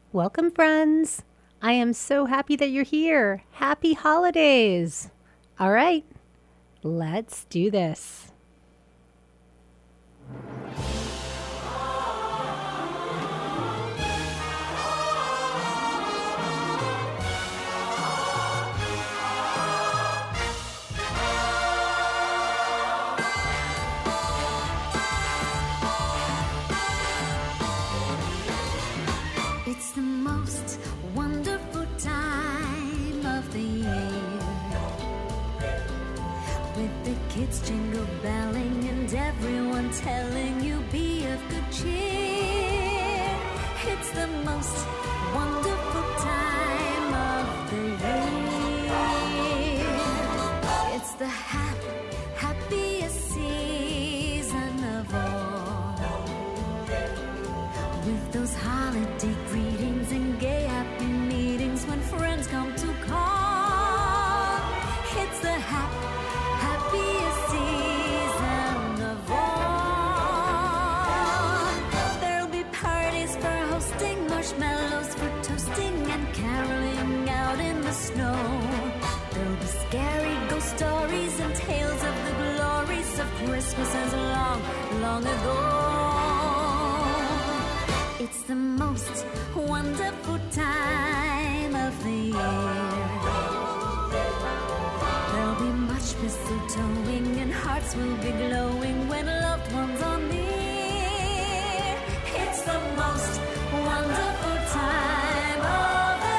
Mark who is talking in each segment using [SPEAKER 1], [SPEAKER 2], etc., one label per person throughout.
[SPEAKER 1] Welcome, friends. I am so happy that you're here. Happy holidays. All right, let's do this.
[SPEAKER 2] It's the most wonderful time of the year, with the kids jingle belling and everyone telling you be of good cheer. It's the most wonderful time of the year. It's the happiest season of all, with those holiday greetings and gay happy meetings when friends come to call. It's the happiest season of all. There'll be parties for hosting, marshmallows for toasting, and caroling out in the snow. There'll be scary ghost stories and tales of the glories of Christmases long, long ago. It's the most wonderful time of the year. There'll be much mistletoeing and hearts will be glowing when loved ones are near. It's the most wonderful time of the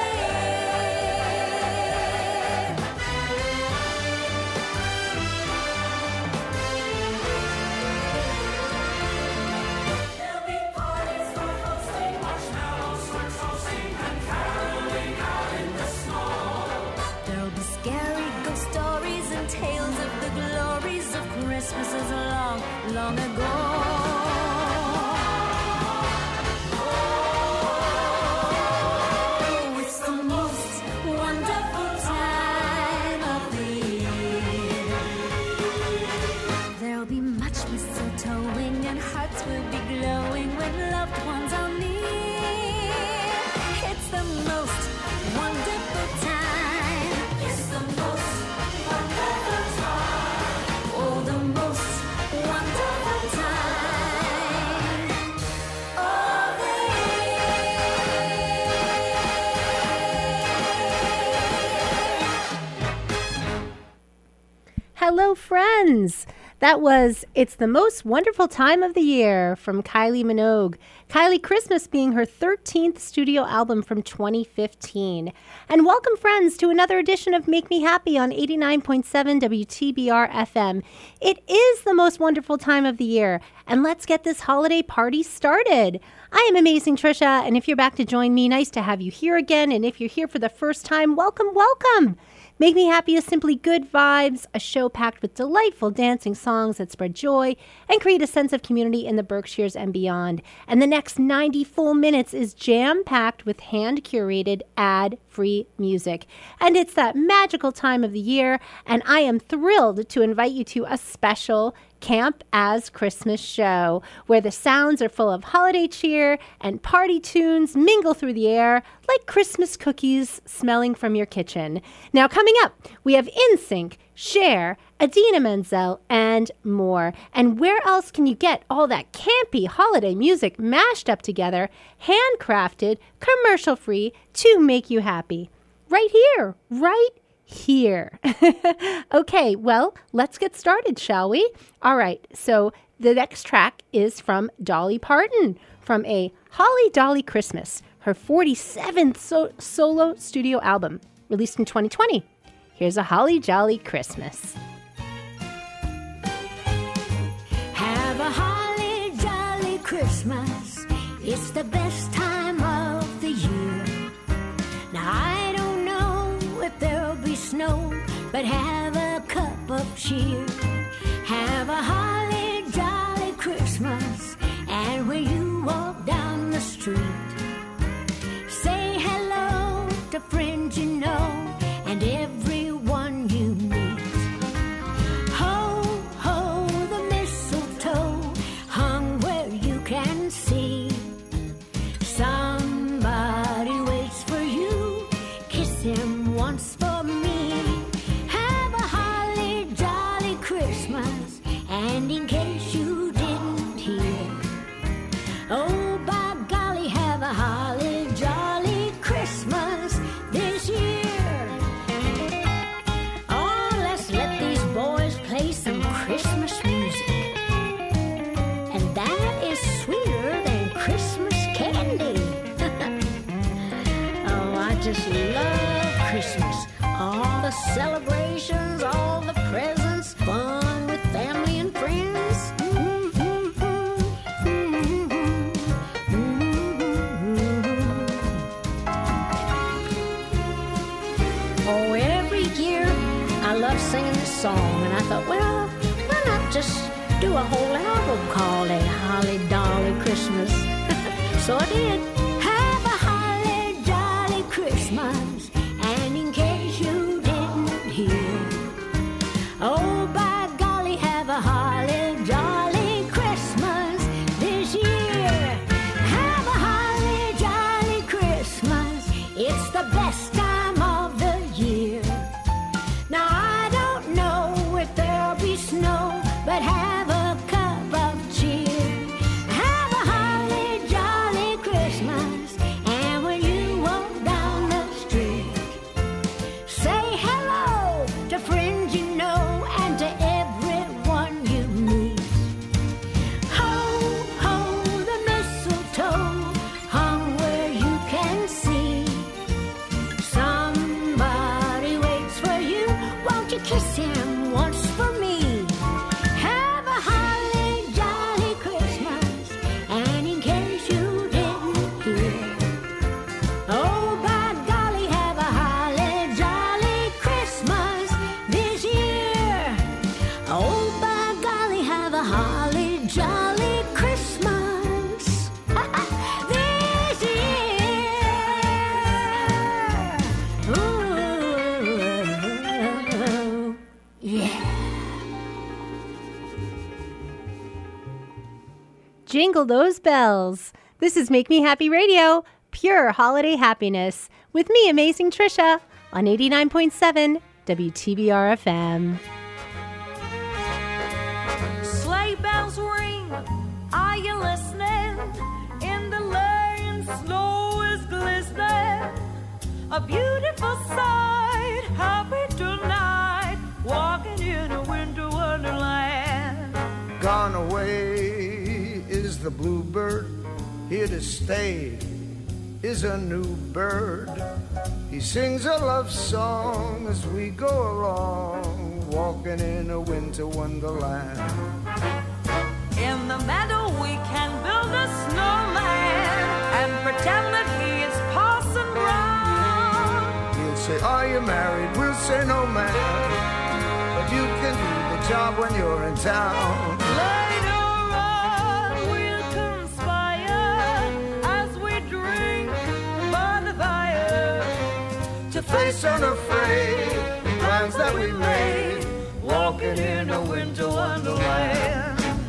[SPEAKER 2] Christmases long, long ago. Oh, it's the most wonderful time of the year. There'll be much mistletoeing and hearts will be glowing when loved ones are near. It's the most wonderful time. It's the most wonderful time. Oh, the most wonderful time of the year.
[SPEAKER 1] Hello, friends. That was It's the Most Wonderful Time of the Year from Kylie Minogue. Kylie Christmas being her 13th studio album from 2015. And welcome, friends, to another edition of Make Me Happy on 89.7 WTBR FM. It is the most wonderful time of the year, and let's get this holiday party started. I am Amazing Trisha, and if you're back to join me, nice to have you here again. And if you're here for the first time, welcome, welcome. Make Me Happy is simply good vibes, a show packed with delightful dancing songs that spread joy and create a sense of community in the Berkshires and beyond. And the next 90 full minutes is jam-packed with hand-curated, ad-free music. And it's that magical time of the year, and I am thrilled to invite you to a special Camp as Christmas show, where the sounds are full of holiday cheer and party tunes mingle through the air like Christmas cookies smelling from your kitchen. Now, coming up, we have NSYNC, Cher, Idina Menzel, and more. And where else can you get all that campy holiday music mashed up together, handcrafted, commercial-free to make you happy? Right here, right here. Okay, well, let's get started, shall we? All right, so the next track is from Dolly Parton from a Holly Dolly Christmas, her 47th solo studio album, released in 2020. Here's a Holly Jolly Christmas.
[SPEAKER 2] Have a holly jolly Christmas. It's the best time of the year. Now I don't know if there'll be snow, but have a cup of cheer. Have a holly jolly Christmas. And when you walk down the street, say hello to friends you know and everyone you meet. Ho, ho, the mistletoe hung where you can see. Somebody just love Christmas. All the celebrations, all the presents, fun with family and friends. Oh, every year I love singing this song, and I thought, well, why not just do a whole album called A Holly Dolly Christmas? So I did. Have a holly jolly Christmas, and in case you didn't hear, oh, by golly, have a holly jolly Christmas this year. Have a holly jolly Christmas, it's the best time of the year. Now, I don't know if there'll be snow, but have a cup of cheer. Have a holly jolly Christmas, and when you walk down the street, say hello to friends you know and to everyone you meet. Ho, ho, the mistletoe hung where you can see. Somebody waits for you, won't you kiss him once for me? Have a holly jolly Christmas, and in case you didn't hear, oh, by golly, have a holly jolly Christmas this year. Oh, by golly, have a holly jolly Christmas this year. Ooh, yeah.
[SPEAKER 1] Jingle those bells. This is Make Me Happy Radio, pure holiday happiness, with me, Amazing Trisha, on 89.7 WTBR FM.
[SPEAKER 3] Sleigh bells ring, are you listening? In the lane, snow is glistening. A beautiful sight, happy tonight, walking in a winter wonderland.
[SPEAKER 4] Gone away is the bluebird, here to stay is a new bird. He sings a love song as we go along, walking in a winter wonderland.
[SPEAKER 3] In the meadow we can build a snowman and pretend that he is Parson Brown.
[SPEAKER 4] He'll say, are you married? We'll say, no, man, but you can do the job when you're in town.
[SPEAKER 3] Later on we'll conspire as we drink by the fire
[SPEAKER 4] To face unafraid the plans that we made, walking in a winter wonderland.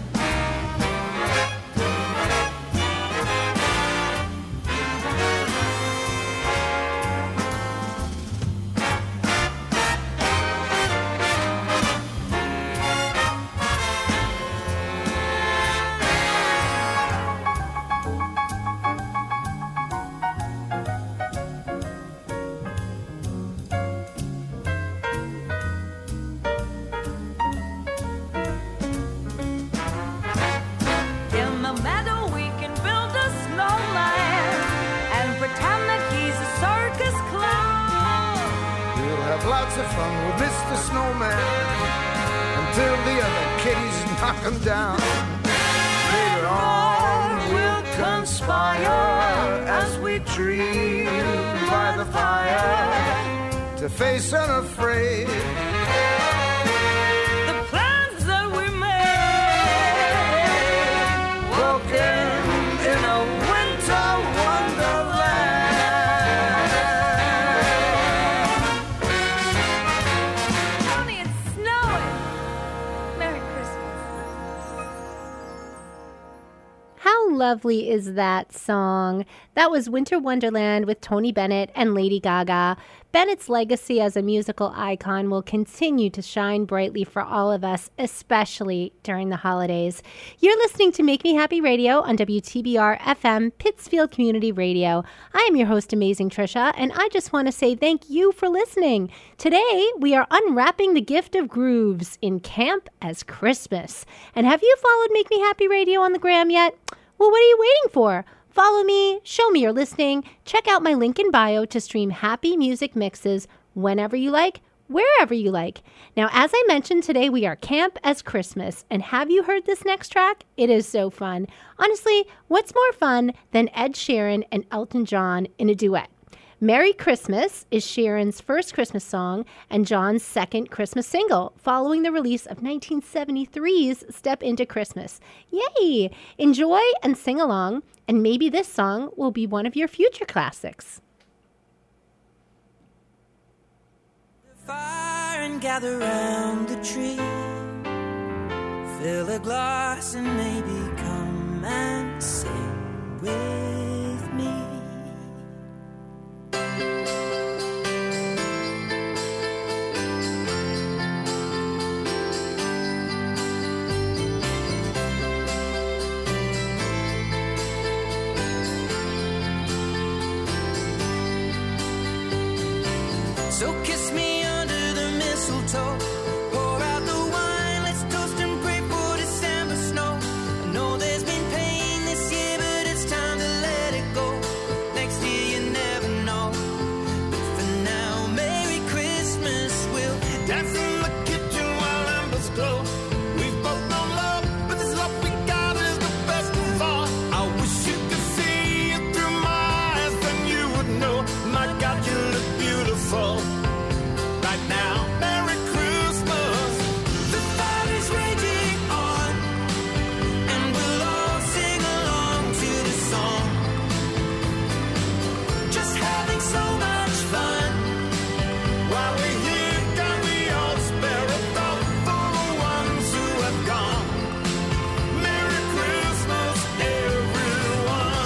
[SPEAKER 3] In the meadow we can build a snowman and pretend that he's a circus clown.
[SPEAKER 4] We'll have lots of fun with Mr. Snowman until the other kitties knock him down. Later on we'll conspire as we dream by the fire to face unafraid
[SPEAKER 3] The plans that we made,
[SPEAKER 4] walking in a winter wonderland.
[SPEAKER 3] Honey, it's snowing. Merry Christmas.
[SPEAKER 1] How lovely is that song? That was Winter Wonderland with Tony Bennett and Lady Gaga. Bennett's legacy as a musical icon will continue to shine brightly for all of us, especially during the holidays. You're listening to Make Me Happy Radio on WTBR FM, Pittsfield Community Radio. I am your host, Amazing Trisha, and I just want to say thank you for listening. Today, we are unwrapping the gift of grooves in Camp as Christmas. And have you followed Make Me Happy Radio on the gram yet? Well, what are you waiting for? Follow me, show me you're listening, check out my link in bio to stream happy music mixes whenever you like, wherever you like. Now, as I mentioned today, we are Camp as Christmas. And have you heard this next track? It is so fun. Honestly, what's more fun than Ed Sheeran and Elton John in a duet? Merry Christmas is Sheeran's first Christmas song and John's second Christmas single, following the release of 1973's Step Into Christmas. Yay! Enjoy and sing along, and maybe this song will be one of your future classics.
[SPEAKER 5] Fire and gather round the tree, fill a glass and maybe come and sing with me. So kiss me under the mistletoe, pour out the wine, let's toast and pray for December snow. I know there's been pain this year, but it's time to let it go. Next year you never know. But for now, Merry Christmas, we'll dance in the kitchen while embers glow. We've both known love, but this love we got is the best of all. I wish you could see it through my eyes, then you would know. My God, you look beautiful. Right now, Merry Christmas. The fire is raging on, and we'll all sing along to the song. Just having so much fun while we're here. Can we all spare a thought for the ones who have gone? Merry Christmas, everyone.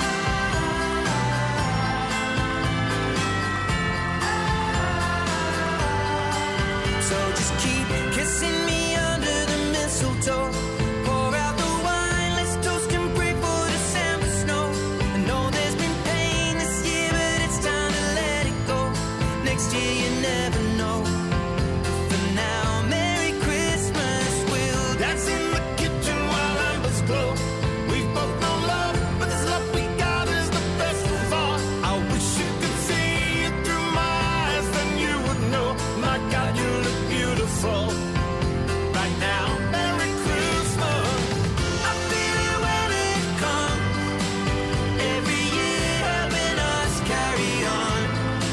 [SPEAKER 5] So just keep kissing me under the mistletoe. Pour out the wine, let's toast and pray for December snow. I know there's been pain this year, but it's time to let it go. Next year you never know. But for now, Merry Christmas. We'll dance in the kitchen while embers glow. We've both known love, but this love we got is the best of all. I wish you could see it through my eyes, then you would know. My God, you look beautiful. Right now, Merry Christmas. I feel it when it comes. Every year helping us carry on.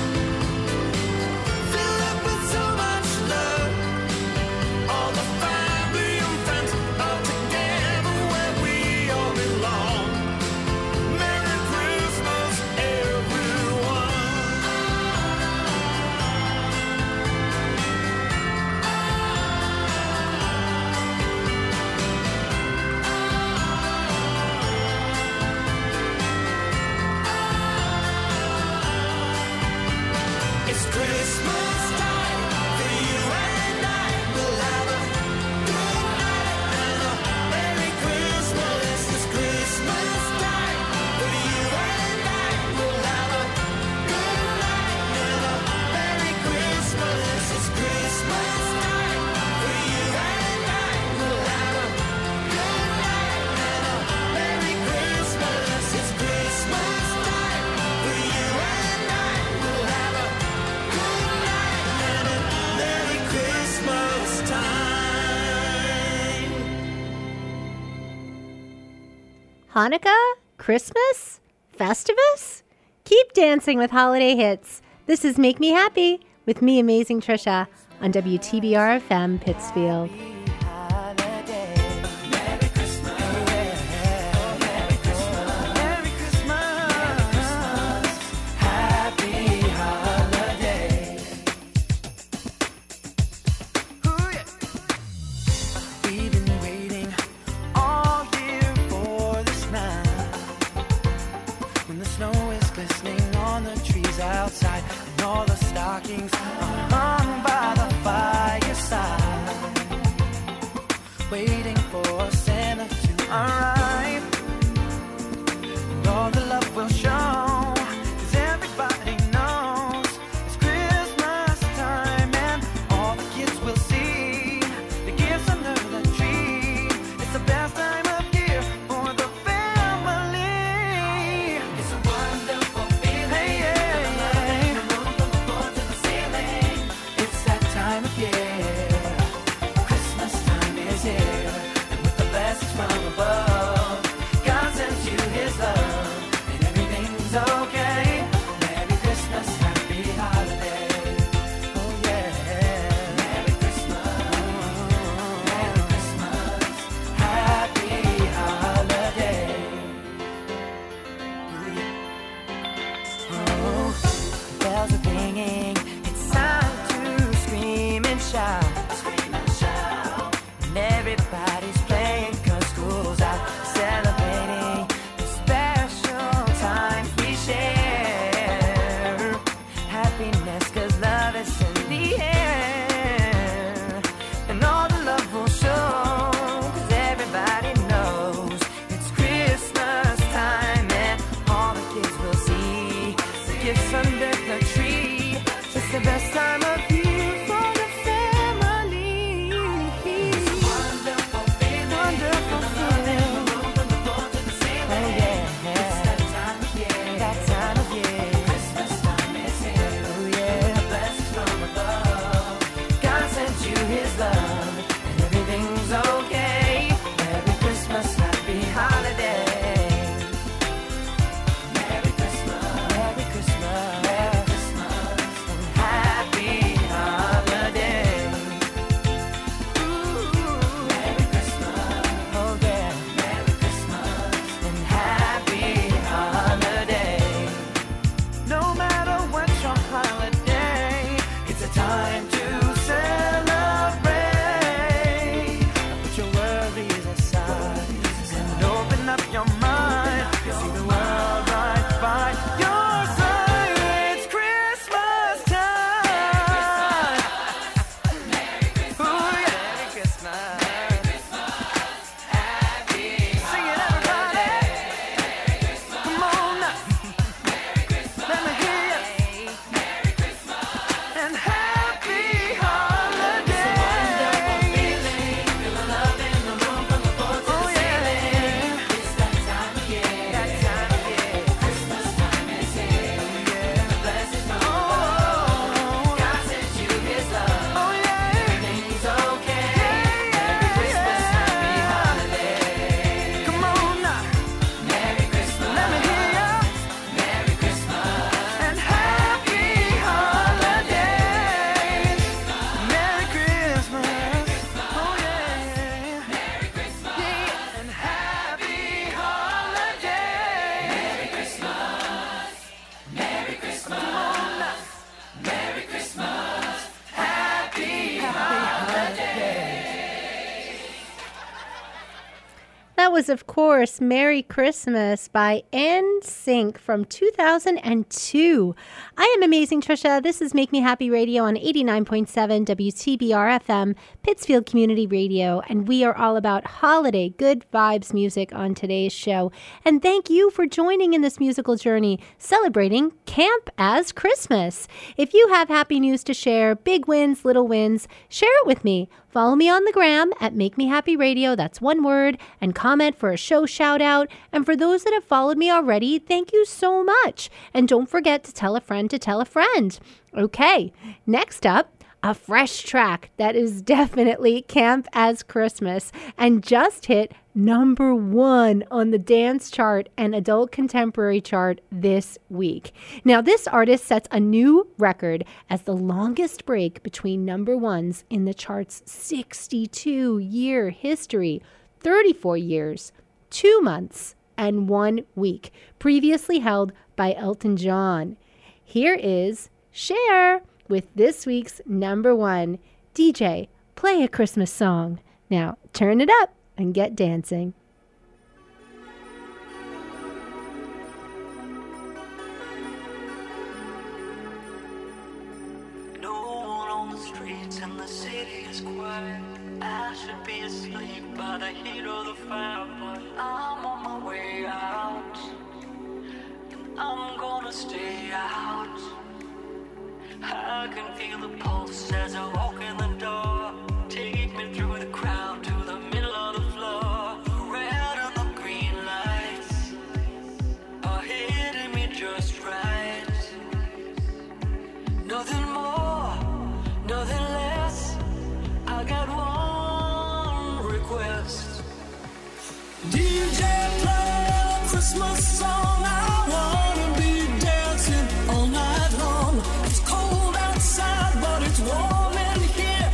[SPEAKER 5] Filled up with so much love. All the family and friends all together where we all belong. Merry Christmas, everyone. It's Christmas time for you and I. We'll have a good night and a Merry Christmas. It's Christmas time for you and I. We'll have a good night and a Merry Christmas. It's Christmas time for you and I. We'll have a good night and a Merry Christmas. It's Christmas time for you and I. We'll have a good night and a Merry Christmas time.
[SPEAKER 1] Hanukkah? Christmas? Festivus? Keep dancing with holiday hits. This is Make Me Happy with me, Amazing Trisha, on WTBR FM Pittsfield.
[SPEAKER 5] Merry Christmas. Merry Christmas. Merry Christmas. Happy holiday. Ooh, yeah. We've been waiting all year for this night, when the snow is glistening on the trees outside, and all the stockings are hung by the fireside, waiting for Santa to arrive, and all the love will show, 'cause everybody knows it's Christmas time, and all the kids will see the gifts under the tree. It's the best time of year for the family.
[SPEAKER 3] gifts under the tree. It's the best time of year for the family. Wonderful feeling. Wonderful feeling. Oh yeah. It's that time of year. That time of year. Christmas time is here. Oh yeah. Blessings from above. God sent you His love, and everything's okay. Merry Christmas, happy holiday.
[SPEAKER 1] That was, of course, Merry Christmas by NSYNC from 2002. I am Amazing Trisha. This is Make Me Happy Radio on 89.7 WTBR FM, Pittsfield Community Radio, and we are all about holiday good vibes music on today's show. And thank you for joining in this musical journey, celebrating Camp as Christmas. If you have happy news to share, big wins, little wins, share it with me. Follow me on the gram at Make Me Happy Radio, that's one word, and comment for a show shout out. And for those that have followed me already, thank you so much. And don't forget to tell a friend to tell a friend. Okay, next up, a fresh track that is definitely Camp as Christmas and just hit #1 on the dance chart and adult contemporary chart this week. Now, this artist sets a new record as the longest break between #1s in the chart's 62-year history, 34 years, 2 months, and 1 week, previously held by Elton John. Here is Cher with this week's #1. DJ, play a Christmas song. Now, turn it up and get dancing.
[SPEAKER 5] No one on the streets and the city is quiet. I should be asleep by the heat of the fire, but I'm on my way out, and I'm gonna stay out. I can feel the pulse as I walk in the door. Take me through the crowd to the middle of the floor. The red and the green lights are hitting me just right. Nothing more, nothing less. I got one request. DJ, play a Christmas song. I wanna be dancing all night long. It's cold outside, but it's warm in here.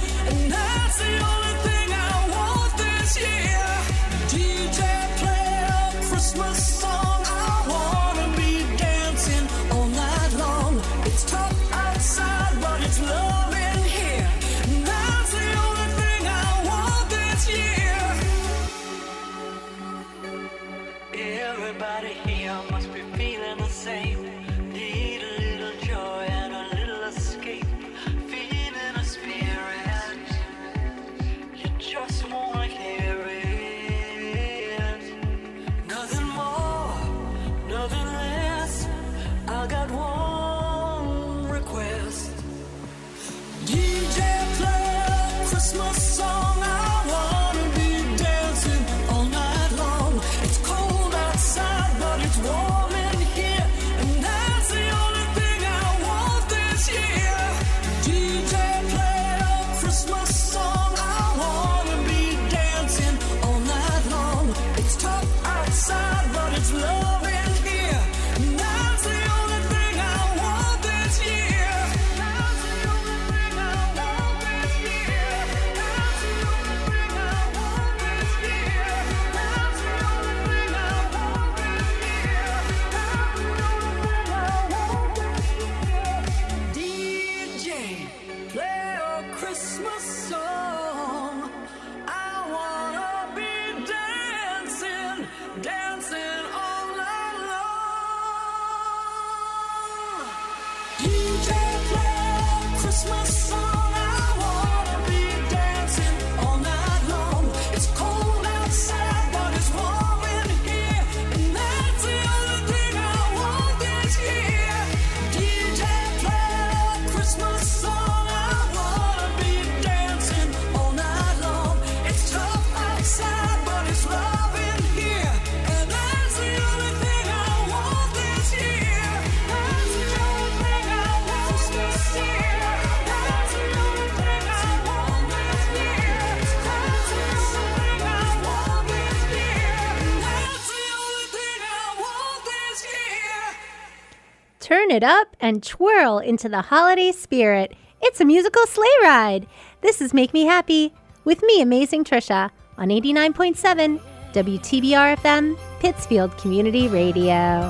[SPEAKER 1] Turn it up and twirl into the holiday spirit. It's a musical sleigh ride. This is Make Me Happy with me, Amazing Trisha, on 89.7 WTBR FM, Pittsfield Community Radio.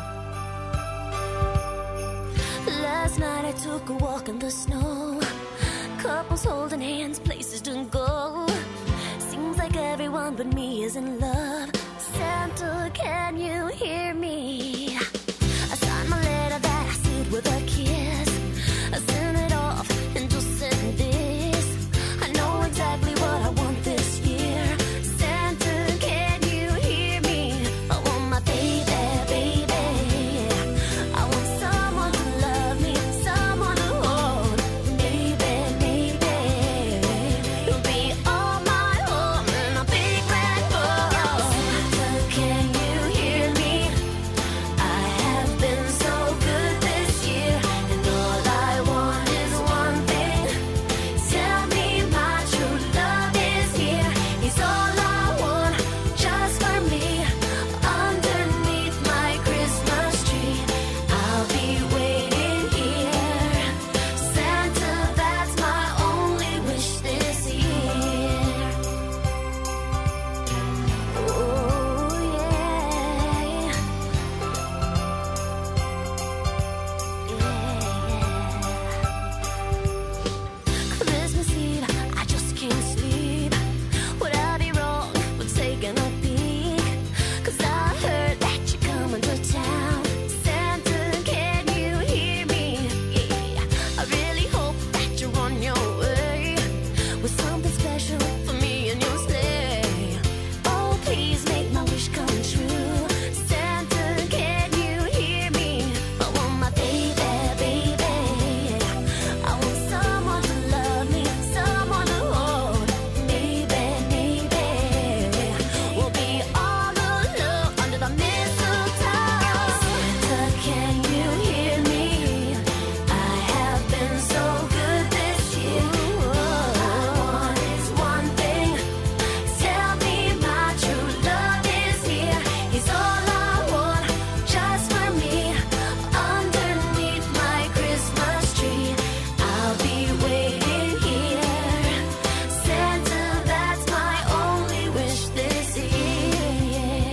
[SPEAKER 6] Last night I took a walk in the snow. Couples holding hands, places to go. Seems like everyone but me is in love. Santa, can you hear me? I signed my letter that I sealed with a kiss. I sent it off and just said this: I know exactly what I want this year. Santa, can you hear me? I want my baby, baby. I want someone to love me, someone to hold. Maybe, maybe you'll be all my home in a big red bowl. Santa, can you hear me? I have been so good this year, and all I want is one thing. Tell me my true love is here. He's all I want, just for me. Underneath my Christmas tree, I'll be waiting here. Santa, that's my only wish this year. Oh yeah, Christmas Eve, I just can't sleep. Would I be wrong for taking a peek? 'Cause I heard that you're coming to town. Santa, can you hear me? Yeah, I really hope that you're on your way with something special for me and your sleigh. Oh, please make my wish come true. Santa, can you hear me? I want my baby, baby. I want someone to love me, someone to hold. Maybe, maybe we'll be all alone under the mistletoe. Santa, can you hear me? I have been so good this year. All I want is one thing. Tell me my true love is here. He's all I want, just for me. Underneath my Christmas tree, I'll be waiting here. Santa, that's my only wish this year.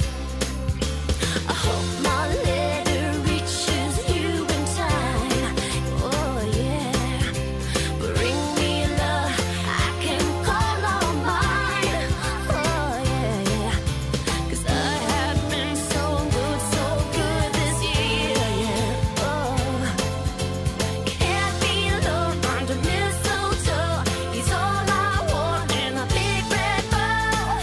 [SPEAKER 6] I hope my letter reaches you in time. Oh yeah, bring me love I can call on mine. Oh yeah, 'cause I have been so good this year. Yeah, oh, can't be alone under mistletoe. He's all I want in a big red bowl.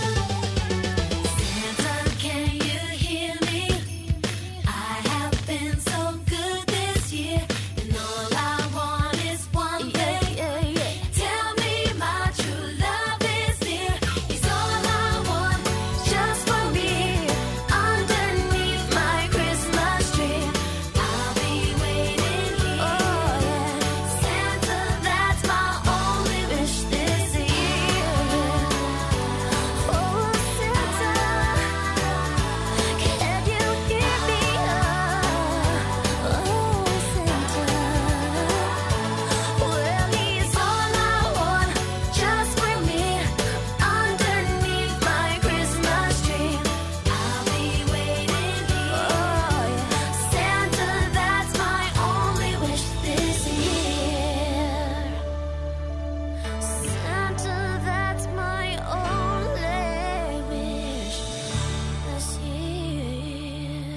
[SPEAKER 6] Santa, can you hear me? I have been so good this year, and all I want is one thing. Tell me my true love is near. He's all I want, just for me. Underneath my Christmas tree, I'll be waiting here. Oh yeah, Santa, that's my only wish this year. Oh Santa, can you hear me? Oh Santa, well he's all I want, just for me. Underneath my Christmas tree, I'll be waiting here. Oh yeah, Santa, that's my only wish this year. Santa, that's my only wish this year.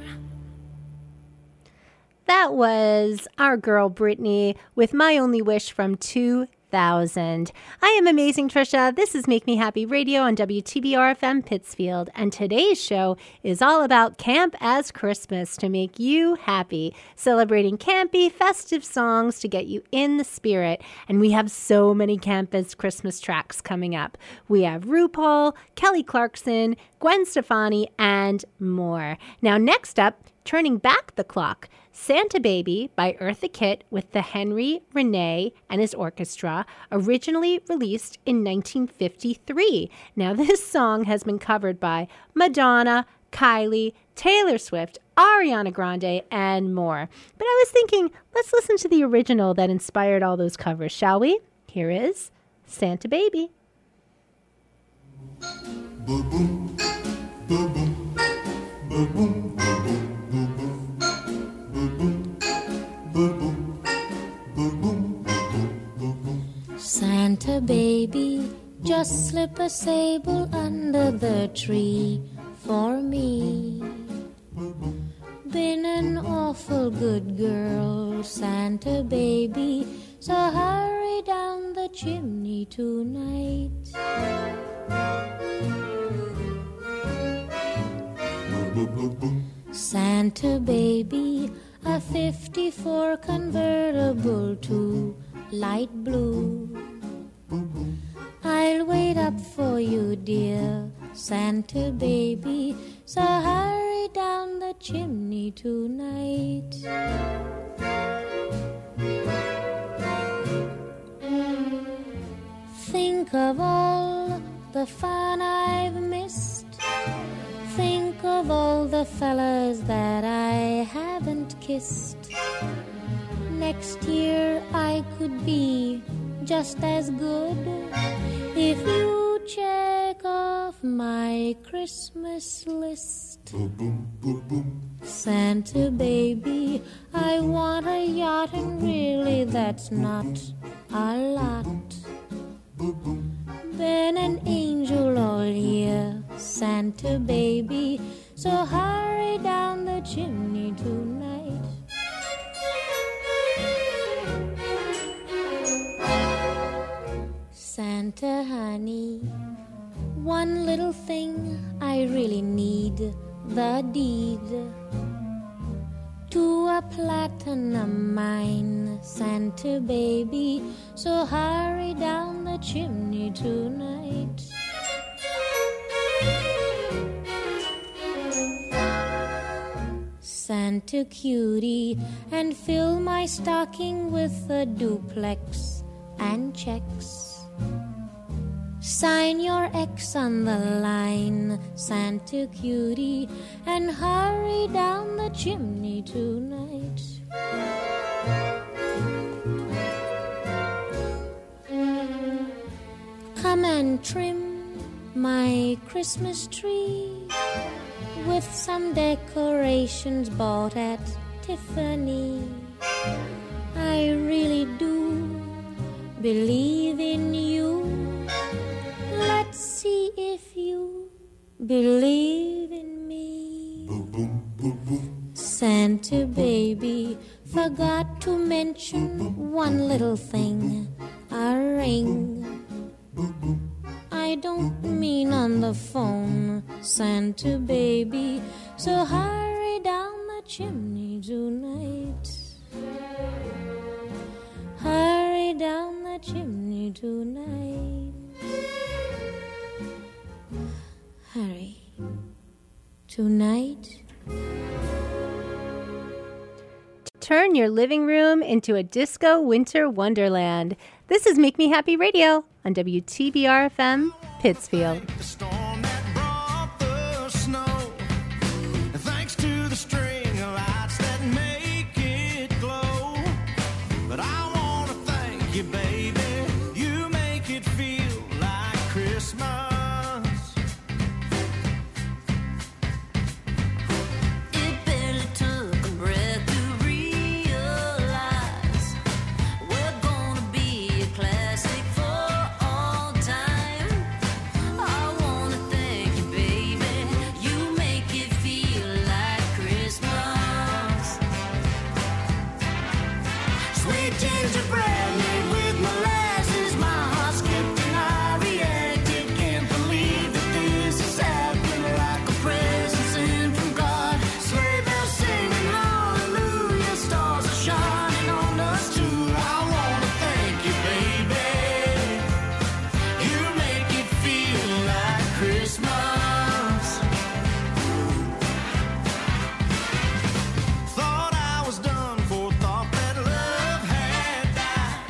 [SPEAKER 1] That was our girl Brittany with My Only Wish from 2000. I am Amazing Trisha. This is Make Me Happy Radio on WTBR FM Pittsfield. And today's show is all about Camp as Christmas to make you happy, celebrating campy, festive songs to get you in the spirit. And we have so many Camp as Christmas tracks coming up. We have RuPaul, Kelly Clarkson, Gwen Stefani, and more. Now, next up, turning back the clock, Santa Baby by Eartha Kitt with the Henry Renee and his orchestra, originally released in 1953. Now, this song has been covered by Madonna, Kylie, Taylor Swift, Ariana Grande, and more. But I was thinking, let's listen to the original that inspired all those covers, shall we? Here is Santa Baby.
[SPEAKER 6] Santa baby, just slip a sable under the tree for me. Been an awful good girl, Santa baby, so hurry down the chimney tonight. Santa baby, a 54 convertible to light blue. I'll wait up for you, dear Santa baby, so hurry down the chimney tonight. Think of all the fun I've missed. Think of all the fellas that I haven't kissed. Next year I could be just as good if you check off my Christmas list. Santa baby, I want a yacht, and really that's not a lot. Been an angel all year, Santa baby, so hurry down the chimney tonight. Santa honey, one little thing I really need, the deed to a platinum mine, Santa baby, so hurry down the chimney tonight. Santa cutie, and fill my stocking with a duplex and checks. Sign your X on the line, Santa cutie, and hurry down the chimney tonight. Come and trim my Christmas tree with some decorations bought at Tiffany. I really do believe in you. Let's see if you believe in me. Santa baby, forgot to mention one little thing, a ring. I don't mean on the phone, Santa baby, so hurry down the chimney tonight. Hurry down the chimney tonight. Hurry. Tonight.
[SPEAKER 1] Turn your living room into a disco winter wonderland. This is Make Me Happy Radio on WTBR FM, Pittsfield.
[SPEAKER 4] The storm that brought the snow, thanks to the string of lights that make it glow. But I want to thank you, baby. You make it feel like Christmas.
[SPEAKER 6] It barely took a breath to realize we're gonna be a classic for all time. I wanna thank you, baby. You make it feel like Christmas.
[SPEAKER 4] Sweet gingerbread made with molasses, my heart skipped and I reacted. Can't believe that this is happening, like a present sent from God. Sleigh bells singing hallelujah, stars are shining on us too. I wanna thank you, baby. You make it feel like Christmas. Thought I was done for, thought that love had died.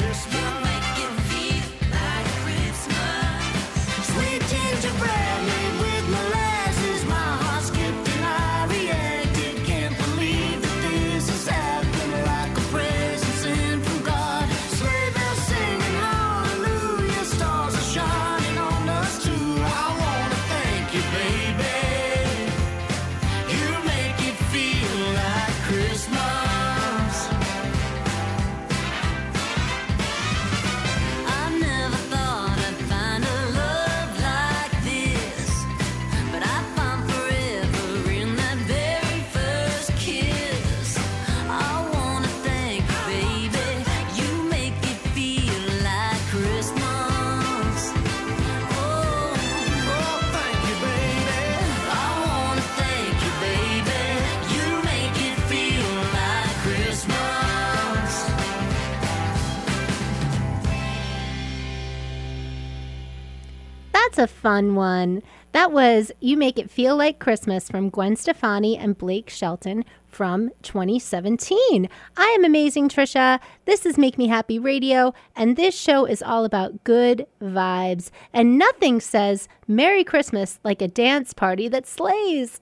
[SPEAKER 5] Christmas.
[SPEAKER 6] You make it feel like Christmas.
[SPEAKER 5] Sweet gingerbread made with molasses. My heart skipped and I reacted. Can't believe that this is happening like a present sent from God. Sleigh bells singing hallelujah. Stars are shining on us too. I wanna thank you, baby. You make it feel like Christmas.
[SPEAKER 6] I never thought I'd find a love like this, but I found forever in that very first kiss. I wanna thank you, baby. You make it feel like Christmas. Oh,
[SPEAKER 5] Thank you, baby.
[SPEAKER 6] I wanna thank you, baby. You make it feel like Christmas.
[SPEAKER 1] That's a fun one. That was You Make It Feel Like Christmas from Gwen Stefani and Blake Shelton from 2017. I am Amazing Trisha. This is Make Me Happy Radio, and this show is all about good vibes. And nothing says Merry Christmas like a dance party that slays.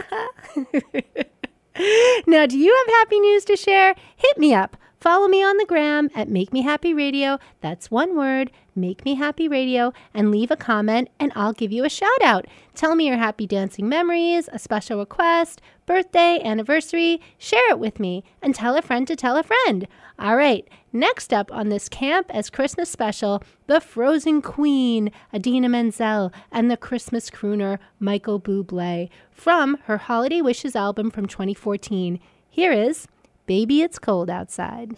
[SPEAKER 1] Now, do you have happy news to share? Hit me up. Follow me on the gram at Make Me Happy Radio. That's one word, Make Me Happy Radio, and leave a comment and I'll give you a shout out. Tell me your happy dancing memories, a special request, birthday, anniversary. Share it with me and tell a friend to tell a friend. All right, next up on this Camp as Christmas special, the Frozen Queen, Idina Menzel, and the Christmas crooner, Michael Bublé, from her Holiday Wishes album from 2014. Here is Baby It's Cold Outside.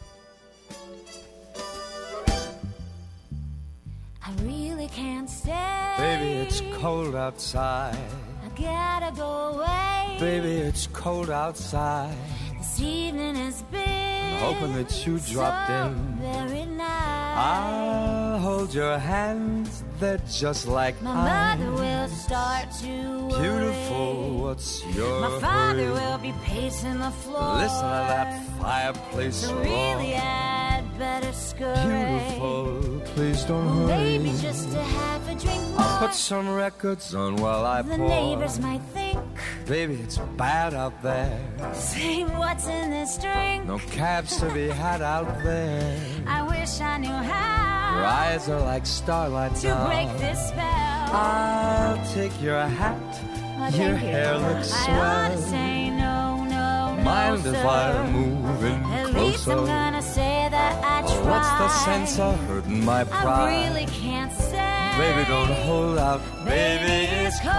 [SPEAKER 2] I really can't stay.
[SPEAKER 4] Baby, it's cold outside.
[SPEAKER 2] I gotta go away.
[SPEAKER 4] Baby, it's cold outside.
[SPEAKER 2] This evening has been
[SPEAKER 4] Hoping that you dropped
[SPEAKER 2] so
[SPEAKER 4] in.
[SPEAKER 2] very nice.
[SPEAKER 4] I'll hold your hands, they're just like
[SPEAKER 2] My
[SPEAKER 4] ice.
[SPEAKER 2] mother will start to worry.
[SPEAKER 4] Beautiful, what's your
[SPEAKER 2] My father
[SPEAKER 4] hurry?
[SPEAKER 2] will be pacing the floor.
[SPEAKER 4] Listen to that fireplace
[SPEAKER 2] So
[SPEAKER 4] roar.
[SPEAKER 2] really I'd better scurry.
[SPEAKER 4] Beautiful, please don't hurry.
[SPEAKER 2] Maybe just to have a drink more.
[SPEAKER 4] I'll put some records on while I
[SPEAKER 2] The
[SPEAKER 4] pour.
[SPEAKER 2] neighbors might think,
[SPEAKER 4] Baby, it's bad out there.
[SPEAKER 2] say what's in this drink.
[SPEAKER 4] No cabs to be had out there.
[SPEAKER 2] I wish I knew
[SPEAKER 4] Your
[SPEAKER 2] how
[SPEAKER 4] eyes are like starlight
[SPEAKER 2] to
[SPEAKER 4] now.
[SPEAKER 2] break this spell.
[SPEAKER 4] I'll take your hat.
[SPEAKER 2] Oh,
[SPEAKER 4] Your
[SPEAKER 2] thank you.
[SPEAKER 4] hair looks
[SPEAKER 2] I ought
[SPEAKER 4] swell.
[SPEAKER 2] to say no, no, no,
[SPEAKER 4] Mind if
[SPEAKER 2] sir.
[SPEAKER 4] I move in
[SPEAKER 2] At least I'm
[SPEAKER 4] closer?
[SPEAKER 2] gonna say that I tried.
[SPEAKER 4] What's the sense of hurting my
[SPEAKER 2] I
[SPEAKER 4] pride?
[SPEAKER 2] really can't say.
[SPEAKER 4] Baby, don't hold out. Baby, it's cold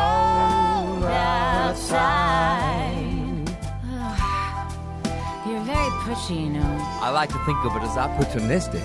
[SPEAKER 4] outside.
[SPEAKER 2] You're very pushy, you know.
[SPEAKER 7] I like to think of it as opportunistic.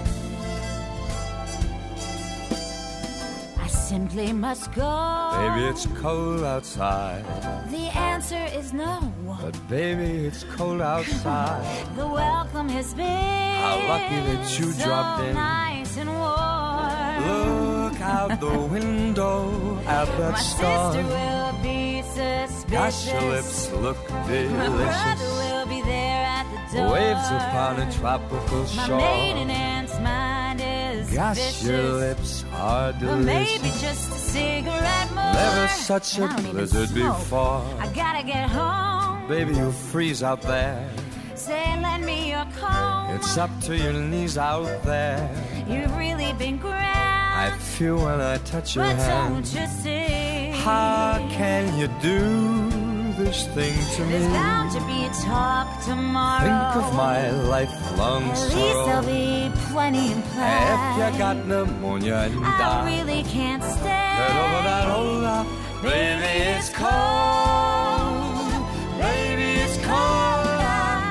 [SPEAKER 2] I simply must go.
[SPEAKER 4] Baby, it's cold outside.
[SPEAKER 2] The answer is no.
[SPEAKER 4] But baby, it's cold outside.
[SPEAKER 2] The welcome has been
[SPEAKER 4] How lucky that you
[SPEAKER 2] so
[SPEAKER 4] dropped in.
[SPEAKER 2] nice and warm.
[SPEAKER 4] Look out the window at that
[SPEAKER 2] My
[SPEAKER 4] star.
[SPEAKER 2] sister will be suspicious.
[SPEAKER 4] Gosh, your lips look
[SPEAKER 2] My brother
[SPEAKER 4] delicious.
[SPEAKER 2] will be there at the door.
[SPEAKER 4] Waves upon a tropical
[SPEAKER 2] My
[SPEAKER 4] shore.
[SPEAKER 2] maiden aunt's mind is
[SPEAKER 4] Gosh,
[SPEAKER 2] vicious.
[SPEAKER 4] your lips are
[SPEAKER 2] But maybe
[SPEAKER 4] delicious.
[SPEAKER 2] just a cigarette more.
[SPEAKER 4] Never such a
[SPEAKER 2] I don't even
[SPEAKER 4] blizzard
[SPEAKER 2] smoke.
[SPEAKER 4] before.
[SPEAKER 2] I gotta get home.
[SPEAKER 4] Baby, you'll freeze out there.
[SPEAKER 2] Say, lend me your comb.
[SPEAKER 4] It's up to your knees out there.
[SPEAKER 2] You've really been grand.
[SPEAKER 4] I feel when I touch your
[SPEAKER 2] But
[SPEAKER 4] hand.
[SPEAKER 2] don't you see?
[SPEAKER 4] How can you do this thing to me?
[SPEAKER 2] There's bound to be a talk tomorrow.
[SPEAKER 4] Think of my lifelong
[SPEAKER 2] At least there'll
[SPEAKER 4] sorrow.
[SPEAKER 2] be plenty in play.
[SPEAKER 4] If you got pneumonia and
[SPEAKER 2] I
[SPEAKER 4] die,
[SPEAKER 2] really can't stay.
[SPEAKER 4] get over that old love. Baby, it's cold. Baby, it's cold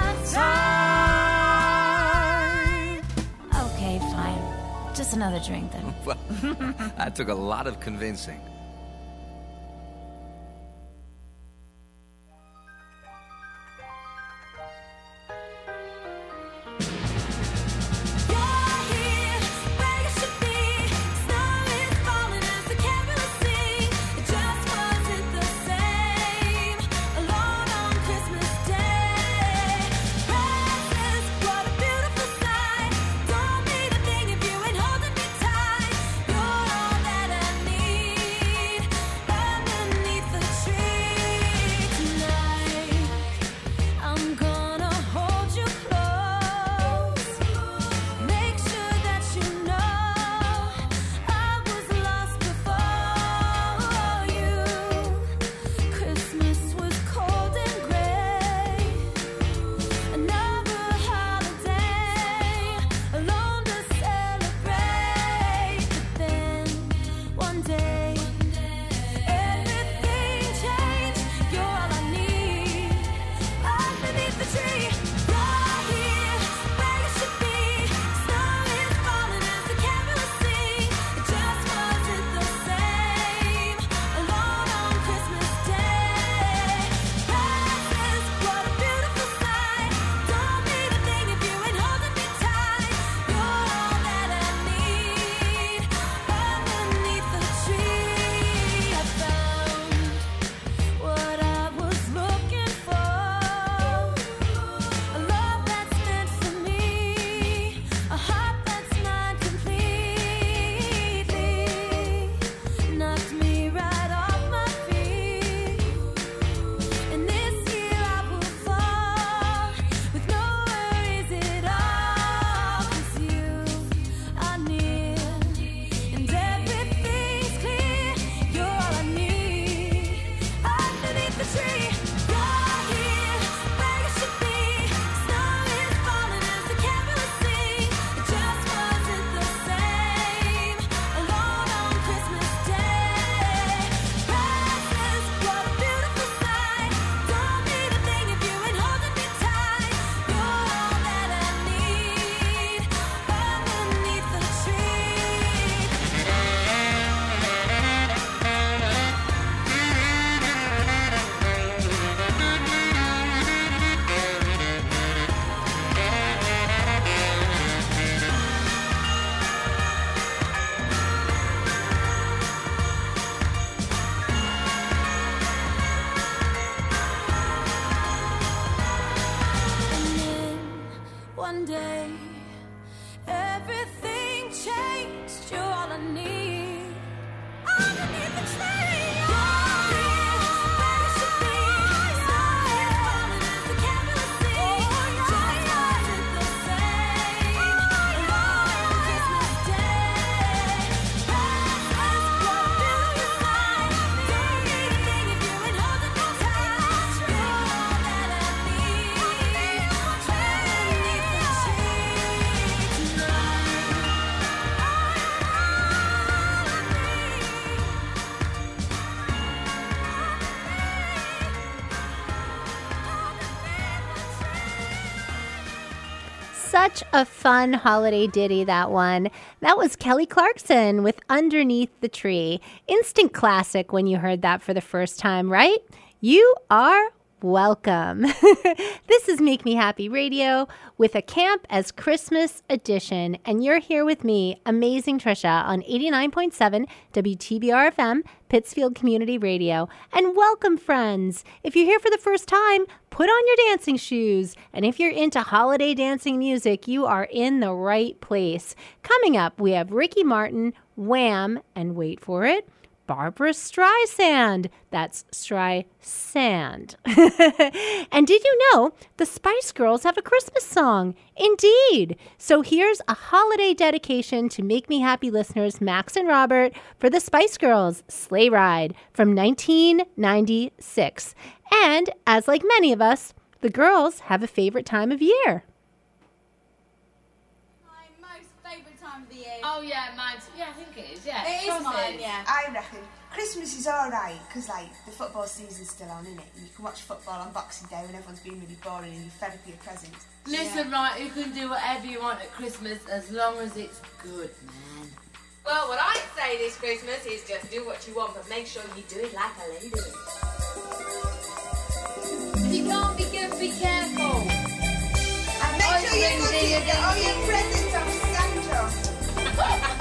[SPEAKER 4] outside.
[SPEAKER 2] Okay, fine. Just another drink then.
[SPEAKER 7] Well, that took a lot of convincing.
[SPEAKER 6] Don't be the thing if I need. Underneath the tree, where it should be. Something's falling as the candle see. Just why is it the same? Alone on Christmas Day. Ask what will you find? Don't need a thing if you ain't holding me tight. You're all that I need. Underneath the tree tonight.
[SPEAKER 1] Such a fun holiday ditty, that one. That was Kelly Clarkson with Underneath the Tree. Instant classic when you heard that for the first time, right? You are welcome. This is Make Me Happy Radio with a Camp as Christmas edition, and you're here with me, Amazing Trisha, on 89.7 WTBR FM, Pittsfield Community Radio. And welcome, friends. If you're here for the first time, put on your dancing shoes. And if you're into holiday dancing music, you are in the right place. Coming up, we have Ricky Martin, Wham, and wait for it, Barbara Streisand. That's Streisand. And did you know the Spice Girls have a Christmas song? Indeed. So here's a holiday dedication to Make Me Happy listeners Max and Robert for the Spice Girls' Sleigh Ride from 1996. And as like many of us, the girls have a favorite time of year.
[SPEAKER 8] My most favourite time of the year.
[SPEAKER 9] Oh yeah, mine. Yeah, I think it is. Yeah,
[SPEAKER 8] It is mine, yeah.
[SPEAKER 10] I reckon Christmas is alright because like the football season's still on, isn't it? And you can watch football on Boxing Day when everyone's been really boring and you fed up your presents.
[SPEAKER 9] Listen, right, you can do whatever you want at Christmas as long as it's good, man.
[SPEAKER 11] Well, what I'd say this Christmas is just do what you want, but make sure you do it like a lady.
[SPEAKER 9] If you can't be good, be careful.
[SPEAKER 10] And make sure you go to get all your presents off Santa.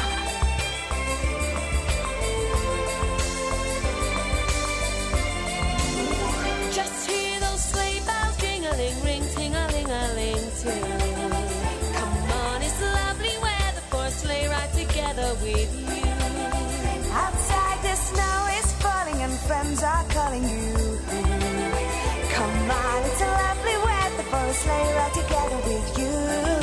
[SPEAKER 6] Just hear those sleigh bells jingling, ring, ting-a-ling-a-ling too. Come on, it's lovely weather for a sleigh ride together with you.
[SPEAKER 10] Outside the snow is falling and friends are calling you. Come on, it's a lovely weather for a sleigh ride together with you.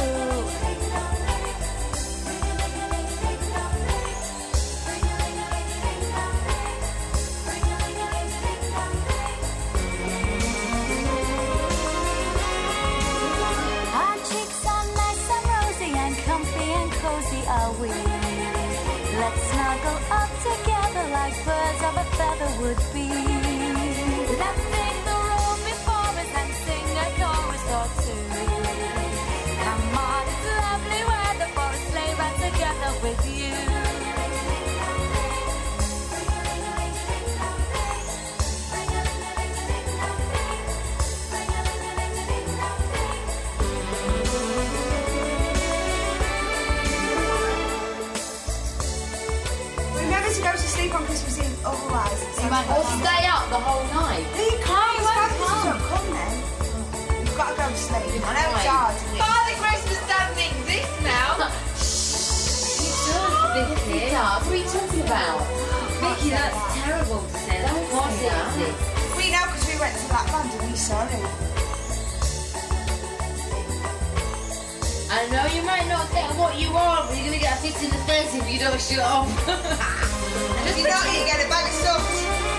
[SPEAKER 6] Our cheeks are nice and rosy and comfy and cozy are we. Let's snuggle up together like birds of a feather would be. Let's take the road before us and sing a chorus or two. Come on, it's lovely weather for a sleigh ride together with you.
[SPEAKER 10] Remember to go to sleep on Christmas Eve, otherwise it's
[SPEAKER 9] Or stay up the whole night.
[SPEAKER 10] No, you can't. It's fabulous. Don't come then. You've got to go to sleep. I know it's hard, isn't it?
[SPEAKER 11] Father Christmas doesn't exist now.
[SPEAKER 9] Vicky, what are you talking about? Vicky, that's terrible to say. That of course it exists.
[SPEAKER 10] We know because we went to that band and we saw it.
[SPEAKER 9] I know you might not get what you want, but you're going to get a fix in the face if you don't shut up.
[SPEAKER 10] If you don't, you get a bag of socks.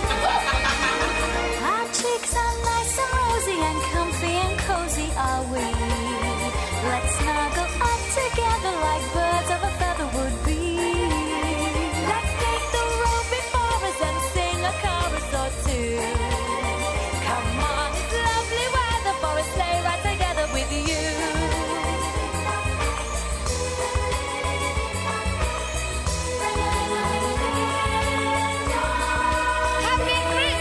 [SPEAKER 6] Our cheeks are nice and rosy and comfy and cozy are we. Let's snuggle up together like birds of a feather would be. Let's take the road before us and sing a chorus or two. Come on, it's lovely weather for a sleigh ride together with you. Happy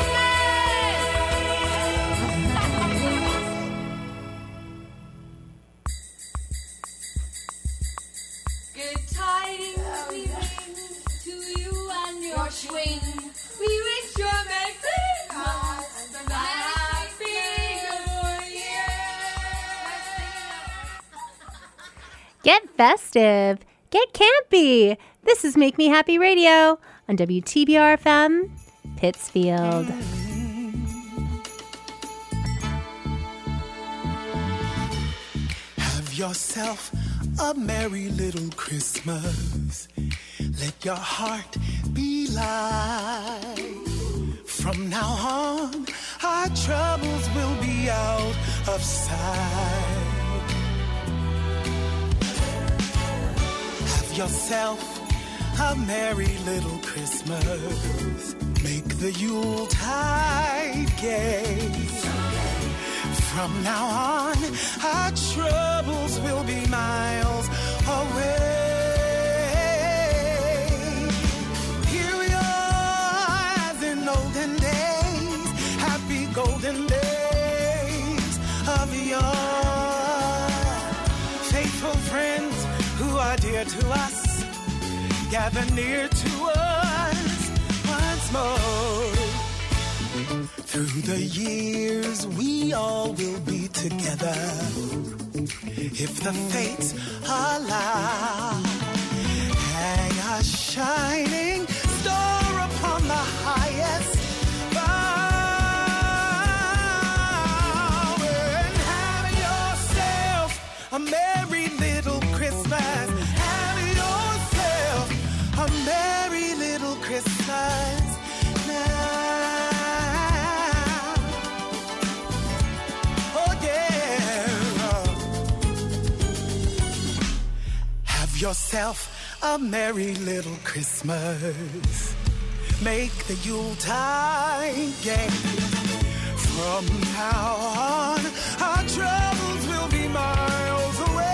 [SPEAKER 6] Christmas! Good tidings we bring to you and your twin. We wish you a Merry Christmas and a Happy New Year.
[SPEAKER 1] Get festive. Get campy. This is Make Me Happy Radio on WTBR FM, Pittsfield.
[SPEAKER 12] Have yourself a merry little Christmas. Let your heart be light. From now on, our troubles will be out of sight. Have yourself a merry little Christmas. Make the Yuletide gay. From now on, our troubles will be miles away. Here we are as in olden days, happy golden days of yore. Faithful friends who are dear to us, gather near to us once more. Through the years, we all will be together, if the fates allow. Hang a shining star upon the highest bough, and have yourself a merry little Christmas. Have yourself a merry little Christmas now. Oh yeah. Have yourself a merry little Christmas. Make the Yuletide gay. From now on, our troubles will be miles away.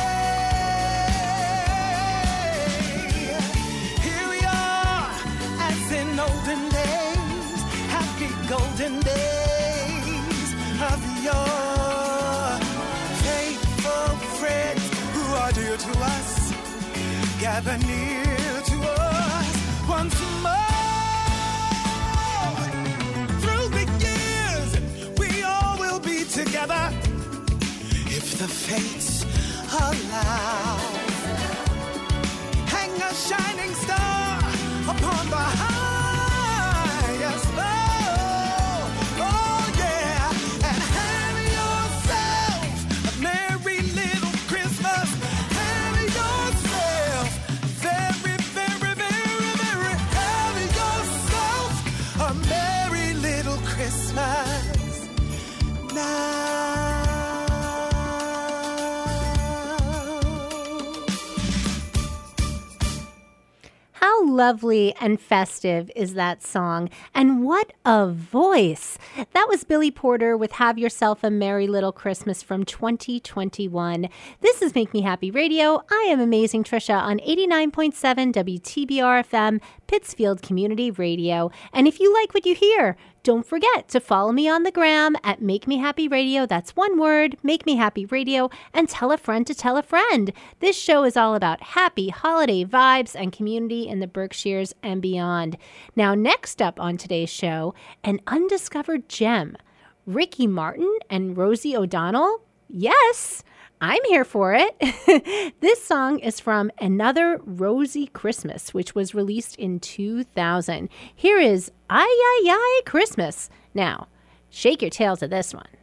[SPEAKER 12] Olden days, happy golden days of your faithful friends who are dear to us, gather near to us once more. Through the years, we all will be together, if the fates allow. Hang a shining star upon the high. Yes, oh, oh yeah, and have yourself a merry little Christmas. Have yourself very, very, very, very, have yourself a merry little Christmas now.
[SPEAKER 1] How lovely and festive is that song, and what a voice. That was Billy Porter with Have Yourself a Merry Little Christmas from 2021. This is Make Me Happy Radio. I am Amazing Trisha on 89.7 WTBR FM, Pittsfield Community Radio. And if you like what you hear, don't forget to follow me on the gram at Make Me Happy Radio. That's one word, Make Me Happy Radio, and tell a friend to tell a friend. This show is all about happy holiday vibes and community in the Berkshires and beyond. Now, next up on today's show, an undiscovered gem. Ricky Martin and Rosie O'Donnell? Yes, I'm here for it. This song is from Another Rosie Christmas, which was released in 2000. Here is Ay, Ay, Ay Christmas. Now, shake your tail to this one.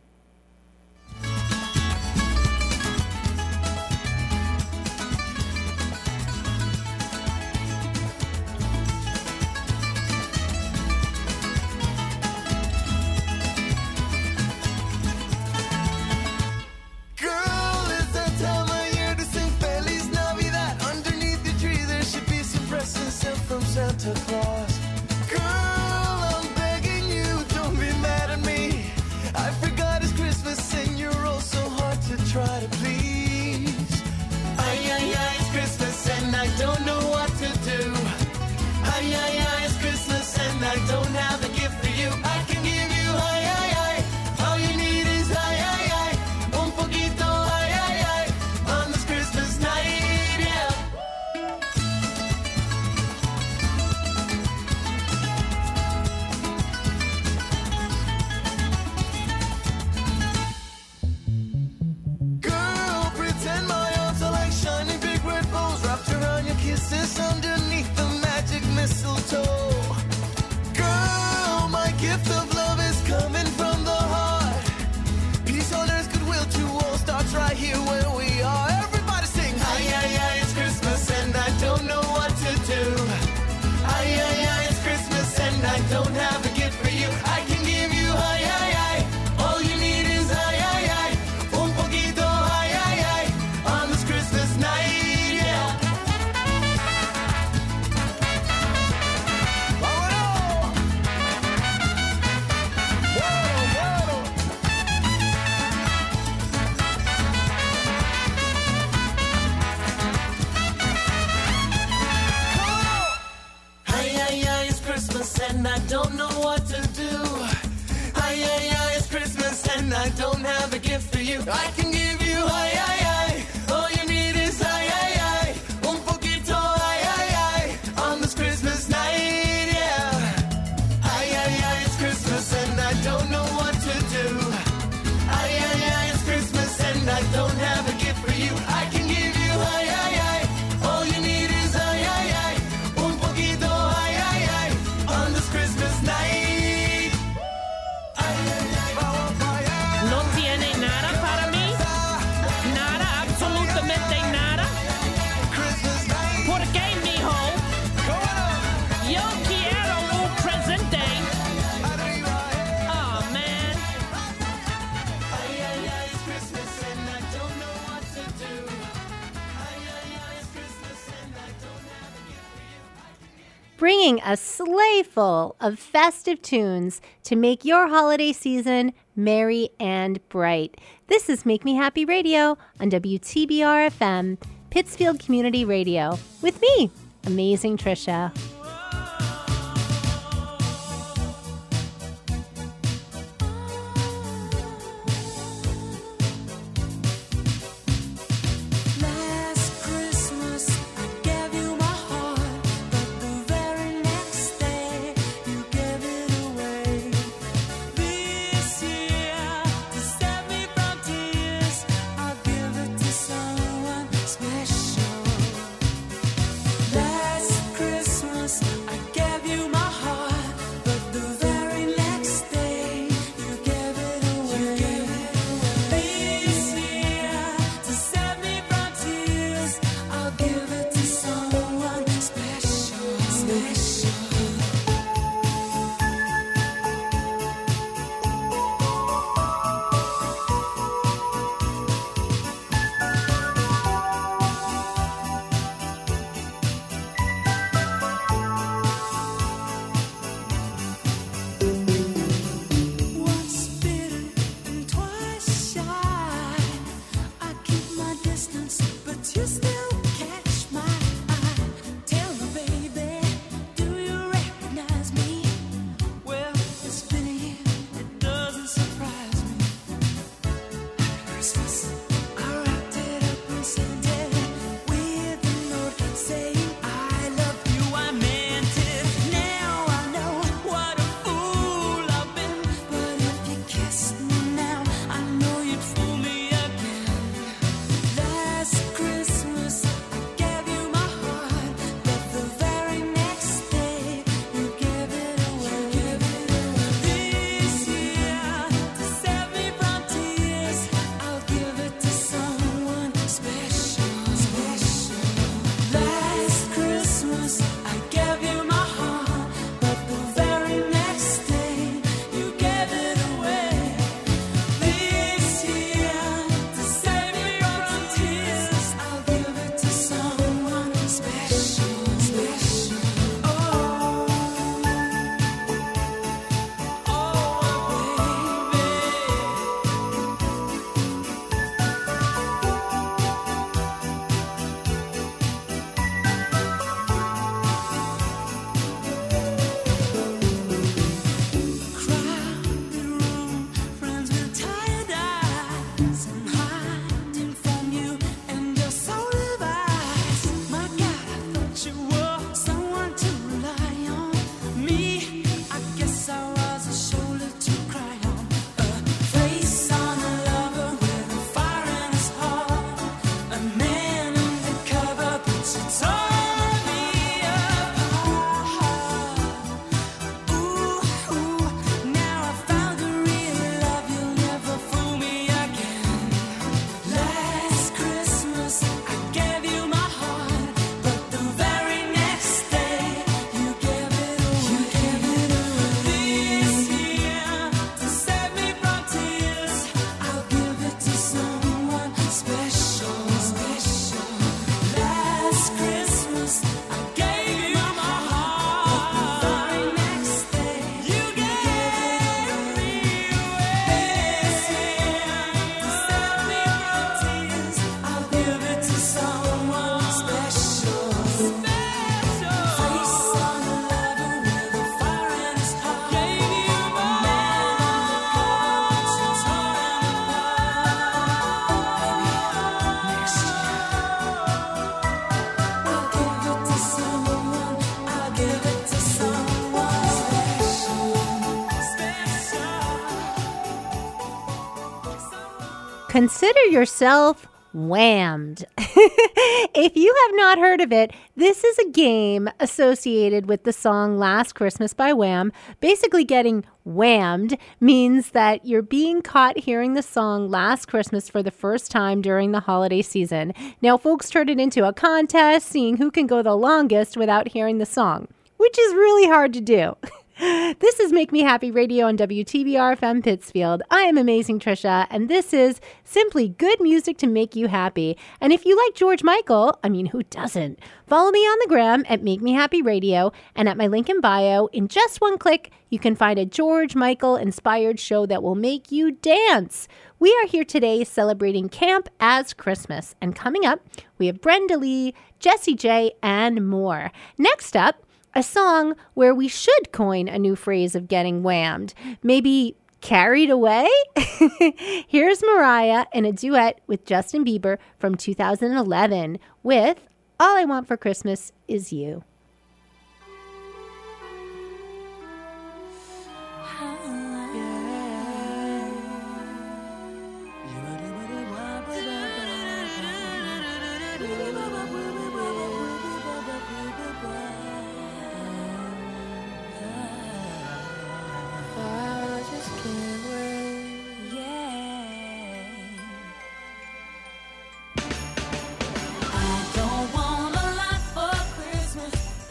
[SPEAKER 12] Santa Claus. Girl, I'm begging you, don't be mad at me. I forgot it's Christmas and you're all so hard to try to please. Ay, ay, ay, it's Christmas and I don't know what to do. Ay, ay, ay, it's Christmas and I don't have a gift for you. I can give you ay, ay, ay. All you need is ay, ay, ay. Un poquito ay, ay, ay. On this Christmas night, yeah. you. I can give you ay, ay, ay. All you need is ay, ay, ay. Un poquito ay, ay, ay. On this Christmas night, yeah. Ay, ay, ay, it's Christmas and I don't know what to do. Ay, ay, ay, it's Christmas and I don't have a gift for you. I can give you ay, ay, ay. All you need is ay, ay, ay. Un poquito ay, ay, ay. On this Christmas night. Ay, ay, ay,
[SPEAKER 13] ¿No tiene nada para mí? Nada, absolutamente nada. ¿Por qué, mijo? Yo quiero un presente. Oh, man.
[SPEAKER 12] ay, ay, ay, it's Christmas and I don't know what to do. Ay, ay, ay, it's Christmas and I don't have a gift for you.
[SPEAKER 1] Bringing a sleigh full of festive tunes to make your holiday season merry and bright. This is Make Me Happy Radio on WTBR FM, Pittsfield Community Radio, with me, Amazing Trisha.
[SPEAKER 10] Last Christmas I gave you my heart, but the very next day you gave it away. This year, to save me from tears, I'll give it to someone special. Last Christmas I gave you my heart, but the very next day you gave it away. This year, to save me from tears, I'll give it to someone special. Special. Once bitten and twice shy, I keep my distance, but you still catch my eye. Tell me, baby, do you recognize me? Well, it's been a year, it doesn't surprise me. Happy Christmas, I wrapped it up and sent it with a note saying I love you. I meant it. Now I know what a fool I've been. But if you kissed me now, I know you'd fool me again. Last Christmas I gave you my heart, but the very next day you gave it away. This year, to save me from tears, I'll give it to someone special. Special. Last Christmas I gave you my heart, but the very next day you gave it away. This year, to save me from tears, I'll give it to someone special. Special. Oh, crowded room, friends with tired eyes. I'm hiding from you, and you're so revised. My God, I thought you were someone to rely on. Me, I guess I was a shoulder to cry on. A face on a lover with a fire in his heart. A man undercover, but you tore me apart. Ooh, now I found a real love, you'll never fool me again. Last Christmas I gave you my heart, but the very
[SPEAKER 1] Consider yourself whammed. If you have not heard of it, this is a game associated with the song Last Christmas by Wham. Basically, getting whammed means that you're being caught hearing the song Last Christmas for the first time during the holiday season. Now, folks turned it into a contest, seeing who can go the longest without hearing the song, which is really hard to do. This is Make Me Happy Radio on WTBR-FM Pittsfield. I am Amazing Trisha, and this is simply good music to make you happy. And if you like George Michael, I mean, who doesn't? Follow me on the gram at Make Me Happy Radio, and at my link in bio, in just one click, you can find a George Michael-inspired show that will make you dance. We are here today celebrating Camp as Christmas, and coming up, we have Brenda Lee, Jessie J, and more. Next up, a song where we should coin a new phrase of getting whammed. Maybe carried away? Here's Mariah in a duet with Justin Bieber from 2011 with All I Want for Christmas Is You.
[SPEAKER 10] Don't want a lot for Christmas.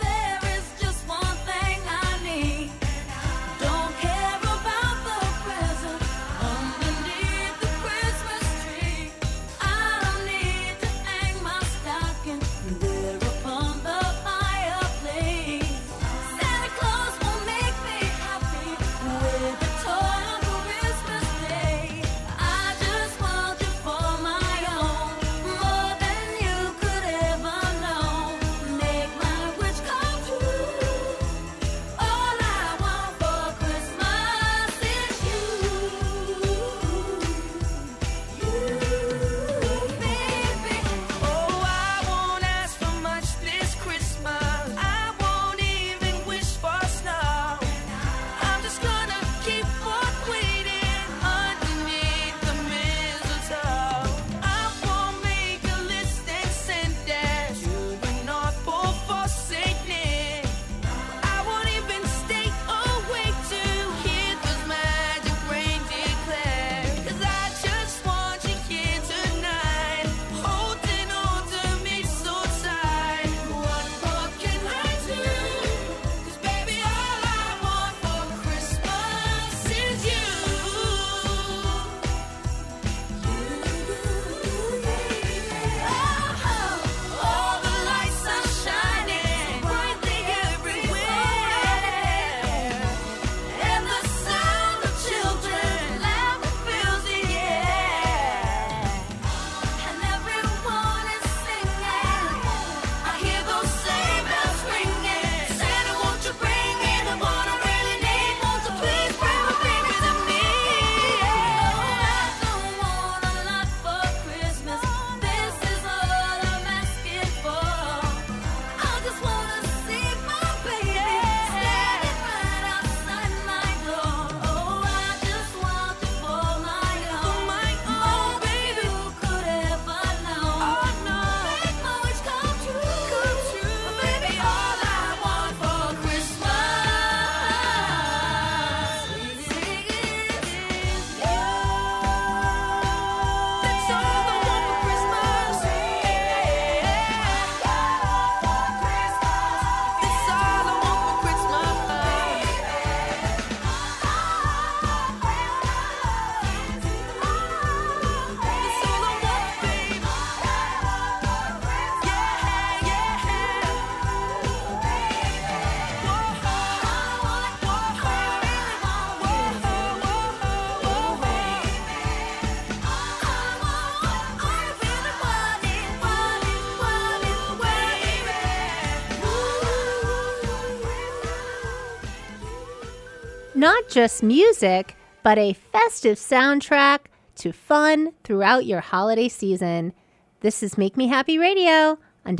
[SPEAKER 1] Not just music, but a festive soundtrack to fun throughout your holiday season. This is Make Me Happy Radio on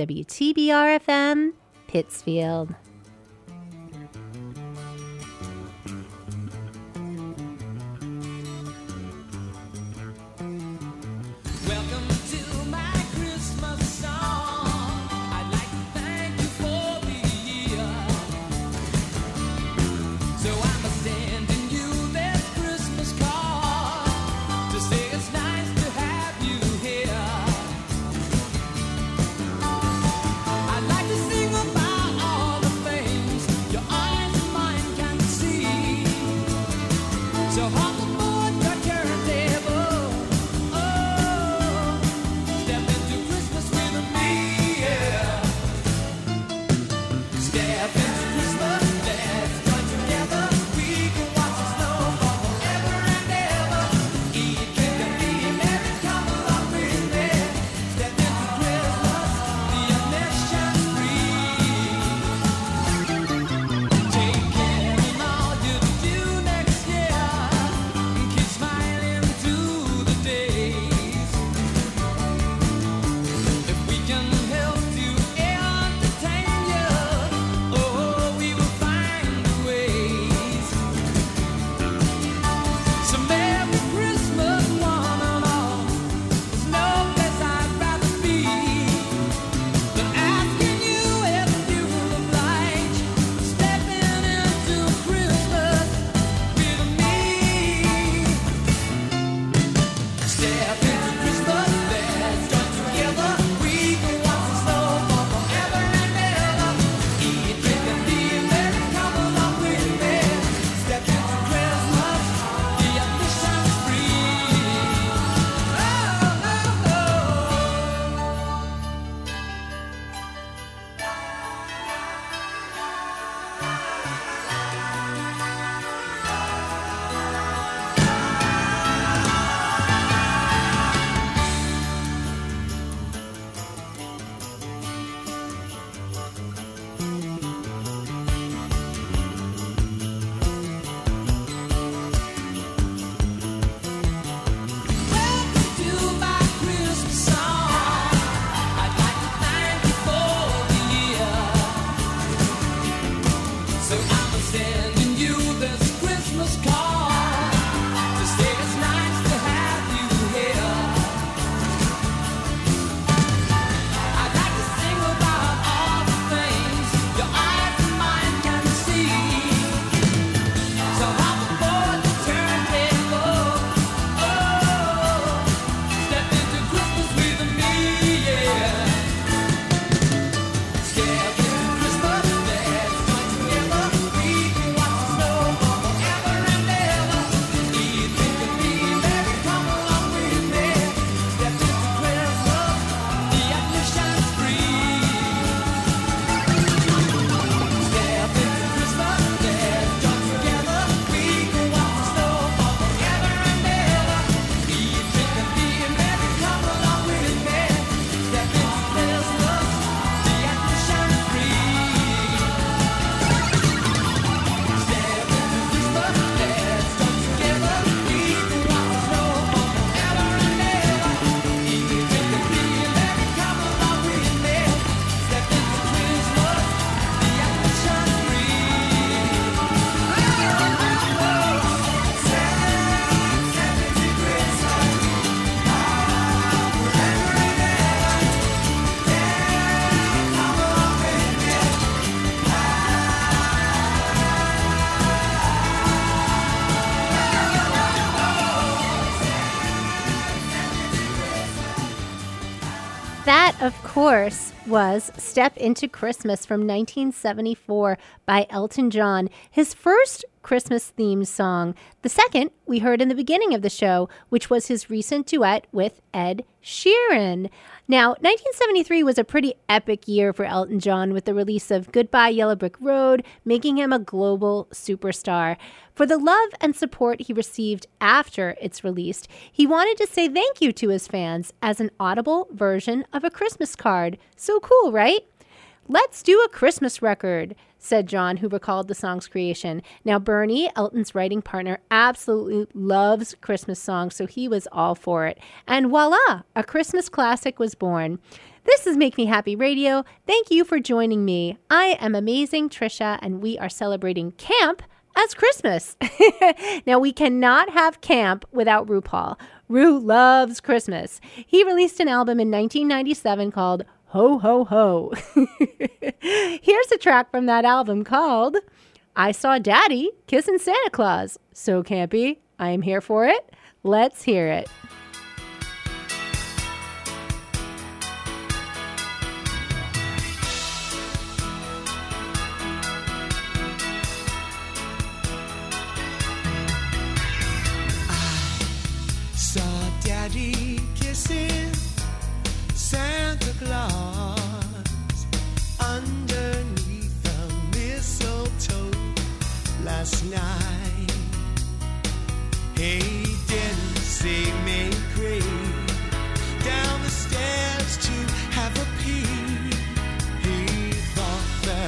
[SPEAKER 1] WTBR-FM, Pittsfield. That, of course, was Step Into Christmas from 1974 by Elton John, his first Christmas-themed song. The second we heard in the beginning of the show, which was his recent duet with Ed Sheeran. Now, 1973 was a pretty epic year for Elton John with the release of Goodbye Yellow Brick Road, making him a global superstar. For the love and support he received after its release, he wanted to say thank you to his fans as an audible version of a Christmas card. So cool, right? Let's do a Christmas record, said John, who recalled the song's creation. Now, Bernie, Elton's writing partner, absolutely loves Christmas songs, so he was all for it. And voila, a Christmas classic was born. This is Make Me Happy Radio. Thank you for joining me. I am Amazing Trisha, and we are celebrating camp as Christmas. Now, we cannot have camp without RuPaul. Ru loves Christmas. He released an album in 1997 called Ho, Ho, Ho. Here's a track from that album called I Saw Daddy Kissing Santa Claus. So campy. I am here for it. Let's hear it.
[SPEAKER 12] Saw Daddy kissing Santa Claus underneath the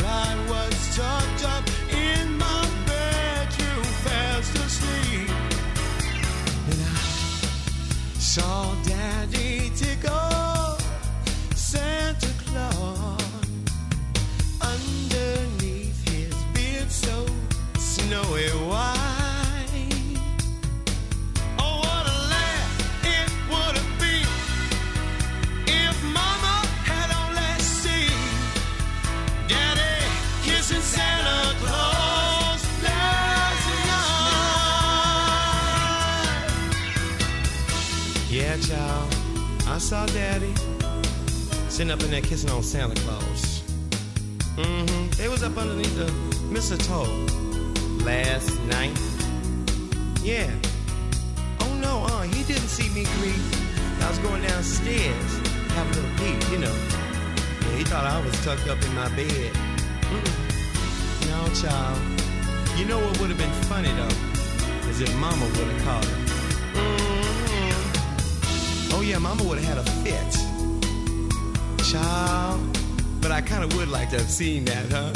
[SPEAKER 12] I was tucked up in my bedroom, fast asleep. And I saw Daddy tickle Santa Claus underneath his beard so snowy white. Oh, what a laugh it would have been if Mama had only seen Daddy kissing Santa Claus last night. Yeah, child, I saw Daddy sitting up in there kissing on Santa Claus. They was up underneath the mistletoe last night. Yeah. Oh no, he didn't see me grief. I was going downstairs, have a little peek, you know. Yeah, he thought I was tucked up in my bed. No, child. You know what would have been funny though? Is if Mama would have caught him. Oh yeah, Mama would have had a fit. Child. But I kind of would like to have seen that, huh?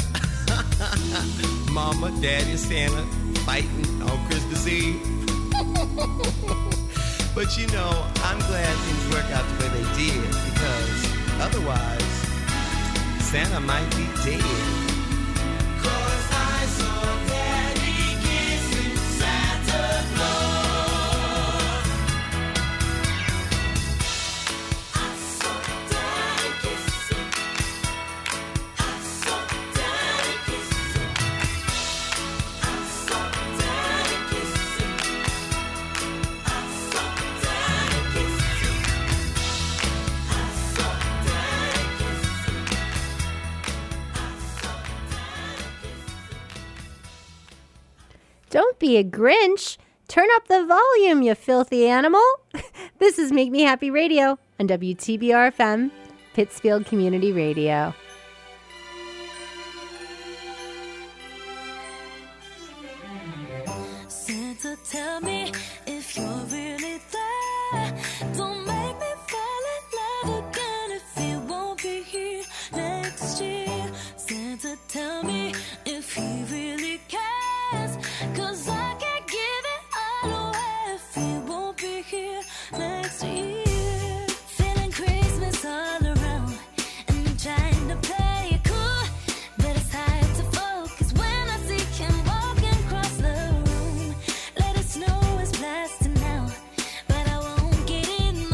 [SPEAKER 12] Mama, Daddy, Santa fighting on Christmas Eve. But you know, I'm glad things work out the way they did, because otherwise, Santa might be dead. 'Cause I saw Daddy kissing Santa Claus. I saw Daddy kissing. I saw Daddy kissing. I saw Daddy kissing. I saw Daddy kissing. I saw Daddy kissing.
[SPEAKER 1] Don't be a Grinch. Turn up the volume, you filthy animal. This is Make Me Happy Radio on WTBR FM, Pittsfield Community Radio.
[SPEAKER 6] Santa, tell me if you're really there. Don't make me fall in love again if you won't be here next year. Santa, tell me if he really cares. 'Cause I can't give it all away if he won't be here next year. Feeling Christmas all around and I'm trying to play it cool, but it's hard to focus when I see him walking across the room. Let it snow is blasting now, but I won't get in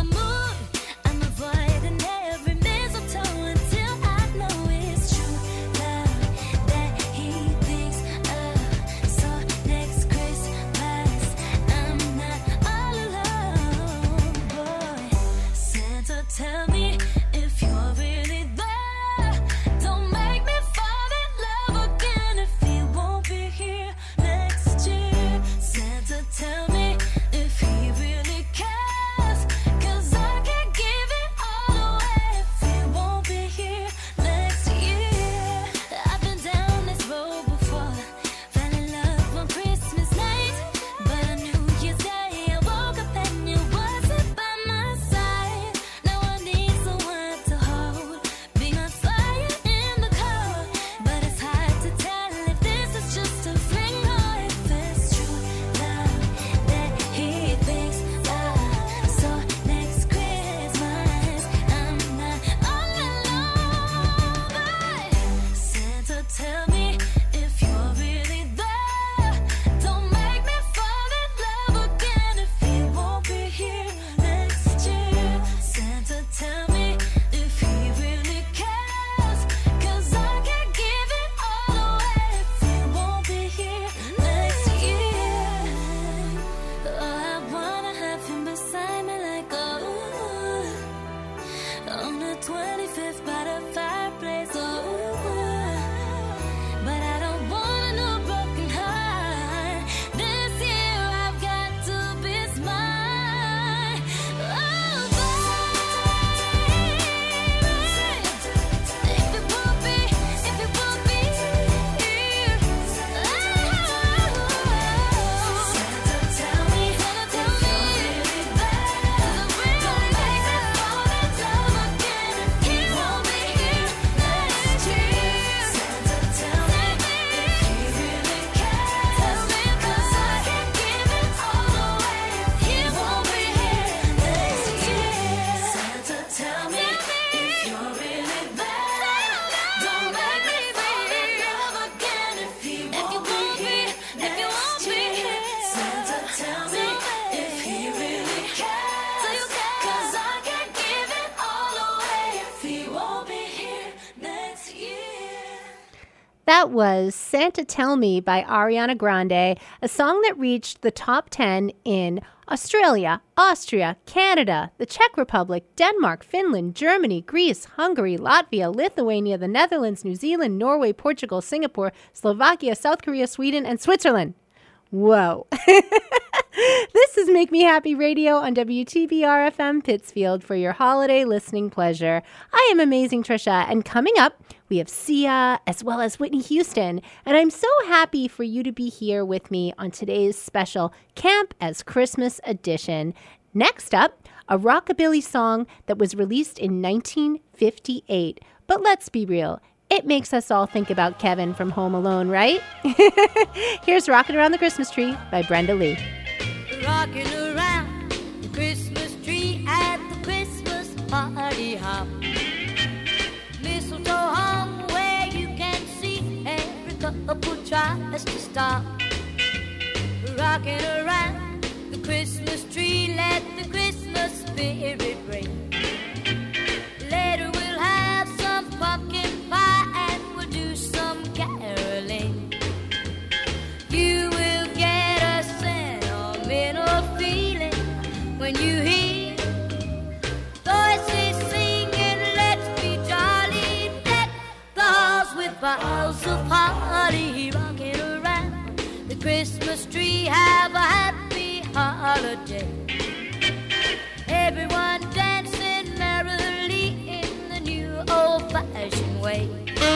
[SPEAKER 1] That was Santa Tell Me by Ariana Grande, a song that reached the top 10 in Australia, Austria, Canada, the Czech Republic, Denmark, Finland, Germany, Greece, Hungary, Latvia, Lithuania, the Netherlands, New Zealand, Norway, Portugal, Singapore, Slovakia, South Korea, Sweden, and Switzerland. Whoa. This is Make Me Happy Radio on WTBR FM Pittsfield for your holiday listening pleasure. I am Amazing Trisha, and coming up, we have Sia as well as Whitney Houston, and I'm so happy for you to be here with me on today's special Camp as Christmas edition. Next up, a rockabilly song that was released in 1958. But let's be real, it makes us all think about Kevin from Home Alone, right? Here's Rockin' Around the Christmas Tree by Brenda Lee.
[SPEAKER 2] Rocking around the Christmas tree at the Christmas party hop. Mistletoe hung where you can see every couple tries to stop. Rocking around the Christmas tree, let the Christmas spirit ring. Later we'll have some pumpkin pie and we'll do some caroling. You will get a sentimental feeling when you hear voices singing, let's be jolly, deck the halls with boughs of holly. Rocking around the Christmas tree, have a happy holiday. Everyone dancing merrily in the new old-fashioned way.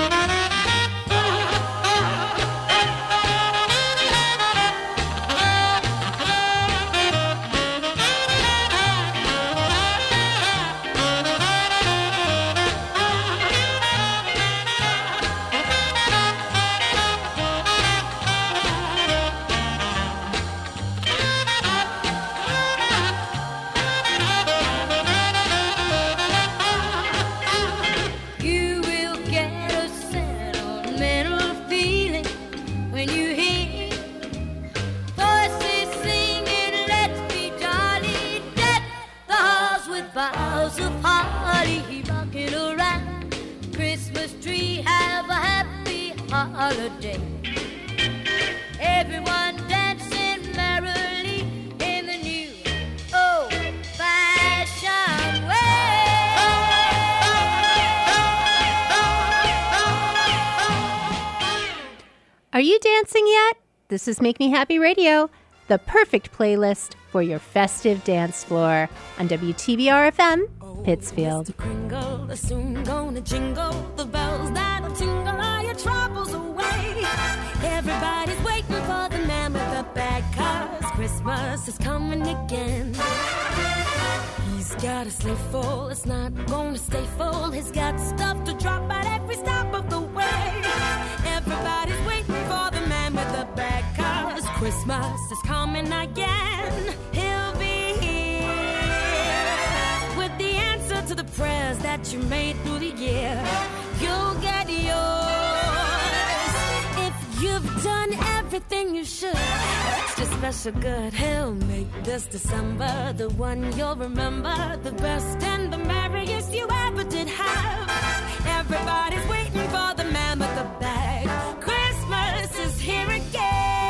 [SPEAKER 2] Boughs of holly, rocking around Christmas tree, have a happy holiday. Everyone dancing merrily in the new old-fashioned way.
[SPEAKER 1] Are you dancing yet? This is Make Me Happy Radio, the perfect playlist for your festive dance floor on WTBR FM, Pittsfield.
[SPEAKER 10] Kringle is soon gonna jingle the bells that'll tingle all your troubles away. Everybody's waiting for the man with the bag, 'cause Christmas is coming again. He's got a sleigh full, it's not gonna stay full. He's got stuff to drop at every stop of the way. Everybody's waiting for the man with the bag, 'cause Christmas is coming again. He'll be here with the answer to the prayers that you made through the year. You'll get yours if you've done everything you should. Extra special good, he'll make this December the one you'll remember, the best and the merriest you ever did have. Everybody's waiting for the man with the bag. Christmas is here again.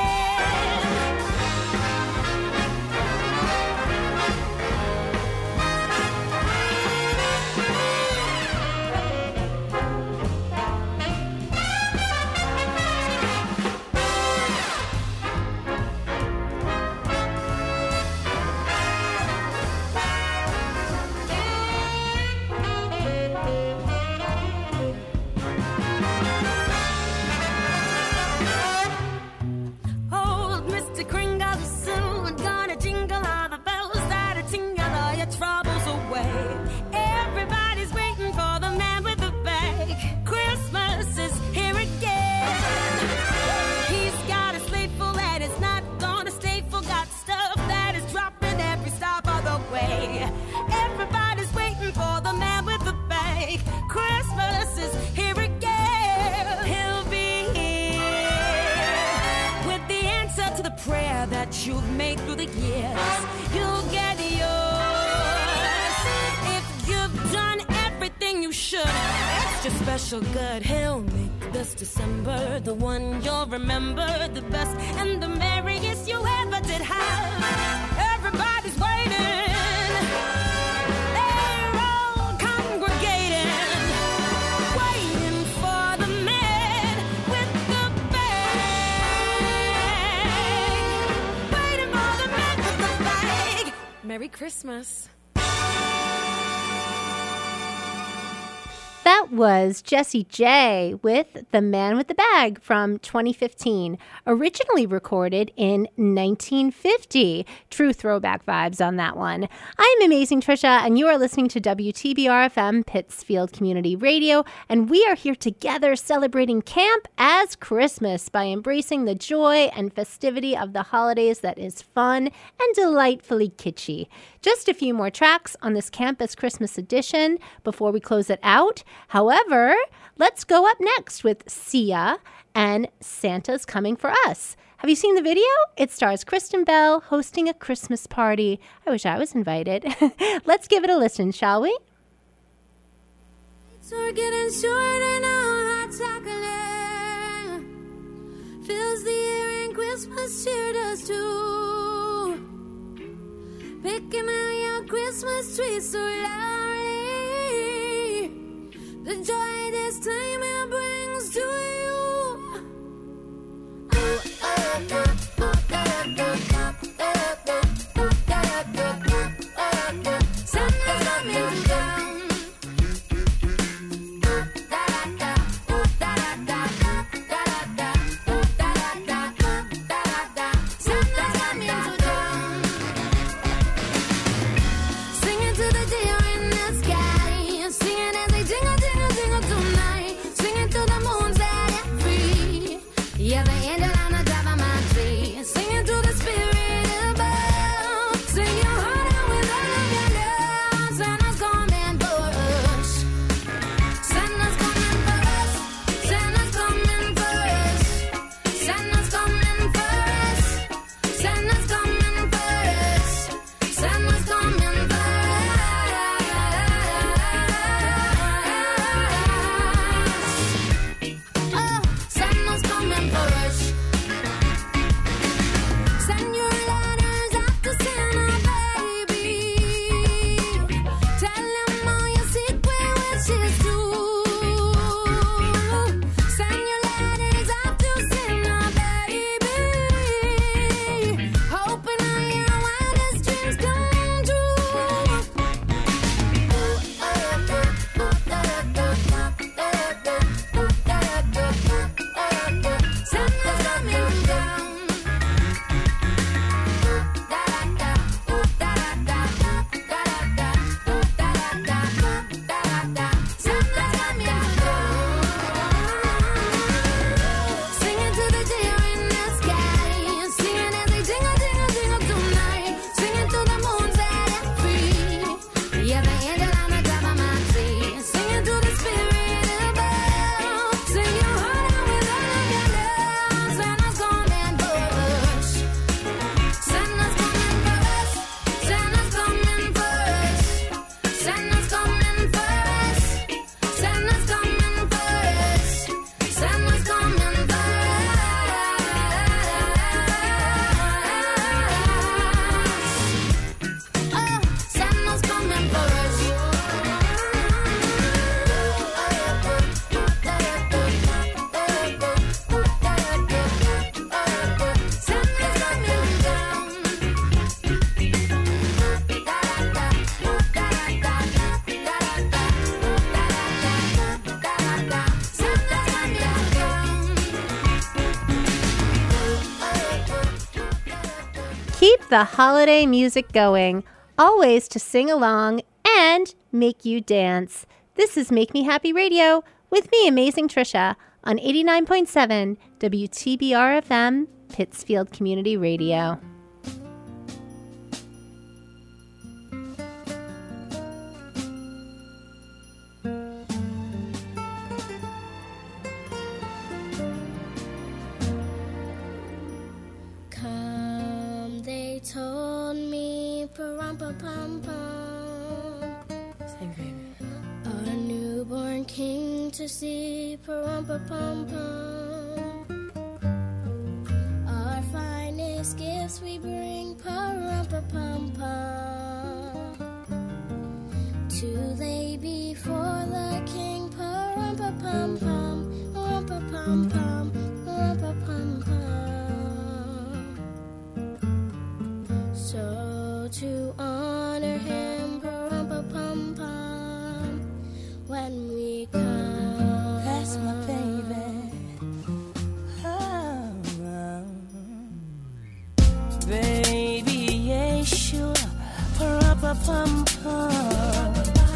[SPEAKER 10] Old Mr. Kringle is soon gonna jingle all the bells that'll tingle all your troubles away. Everybody's waiting for the man with the bag. Christmas is here again. He's got a sleigh full and it's not gonna stay full. Got stuff that is dropping every stop of the way. Everybody's waiting for the man with the bag. Christmas is here again. He'll be here with the answer to the prayer that you've made through the years. You'll get yours if you've done everything you should. Extra special good, he'll make
[SPEAKER 6] This December, the one you'll remember the best and the merriest you ever did have. Everybody's waiting. They're all congregating, waiting for the man with the bag. Waiting for the man with the bag. Merry Christmas.
[SPEAKER 1] That was Jessie J with The Man with the Bag from 2015, originally recorded in 1950. True throwback vibes on that one. I'm Amazing Trisha, and you are listening to WTBR-FM Pittsfield Community Radio, and we are here together celebrating camp as Christmas by embracing the joy and festivity of the holidays that is fun and delightfully kitschy. Just a few more tracks on this Campus Christmas edition before we close it out. However, let's go up next with Sia and Santa's Coming for Us. Have you seen the video? It stars Kristen Bell hosting a Christmas party. I wish I was invited. Let's give it a listen, shall we?
[SPEAKER 10] We're getting shorter now, hot chocolate fills the air and Christmas cheer does too. Picking out your Christmas tree so loudly, the joy this time it brings to you. Santa's coming down. Singing to the deer in the sky, singing as they jingle, jingle, jingle tonight, singing to the moon set it free. Yeah, the angel on the top of my tree, singing to the spirit above. Sing your heart out with all of your love. Santa's coming for us. Santa's coming for us. Santa's coming for us. Santa's coming for us. Santa's coming for us. Santa's coming for us. Oh, Santa's coming for us. Send your letters out to Santa, baby. Tell him all your secret wishes too. Send your letters out to Santa, baby. Hoping all your wildest dreams come true. Santa's coming down. Santa's coming down. Singing to the deer in the sky, singing as they jingle, jingle, jingle tonight, singing to the moon set it free. Yeah, the angel on the top of my tree, singing to the spirit above. Sing your heart out with all of your love. Santa's coming for us. Santa's coming for us. Santa's coming for us. Santa's coming for us. Santa's coming for us. Santa's coming for us. Oh, Santa's coming for us. Santa's coming down. Santa's coming down.
[SPEAKER 1] Keep the holiday music going, always to sing along and make you dance. This is Make Me Happy Radio with me, Amazing Trisha, on 89.7 WTBR-FM, Pittsfield Community Radio.
[SPEAKER 6] Come, they told me, pa-rum-pa-pum-pum. A newborn king to to see pa-rum-pa-pum-pum. Our finest gifts we bring pa-rum-pa-pum-pum. To lay before the king pa-rum-pa-pum-pum, rum-pa-pum-pum, rum-pa-pum-pum. So to honor him pa-rum-pa-pum-pum, when we come.
[SPEAKER 10] That's my baby. Baby Yeshua, pa-rum-pa-pum-pum.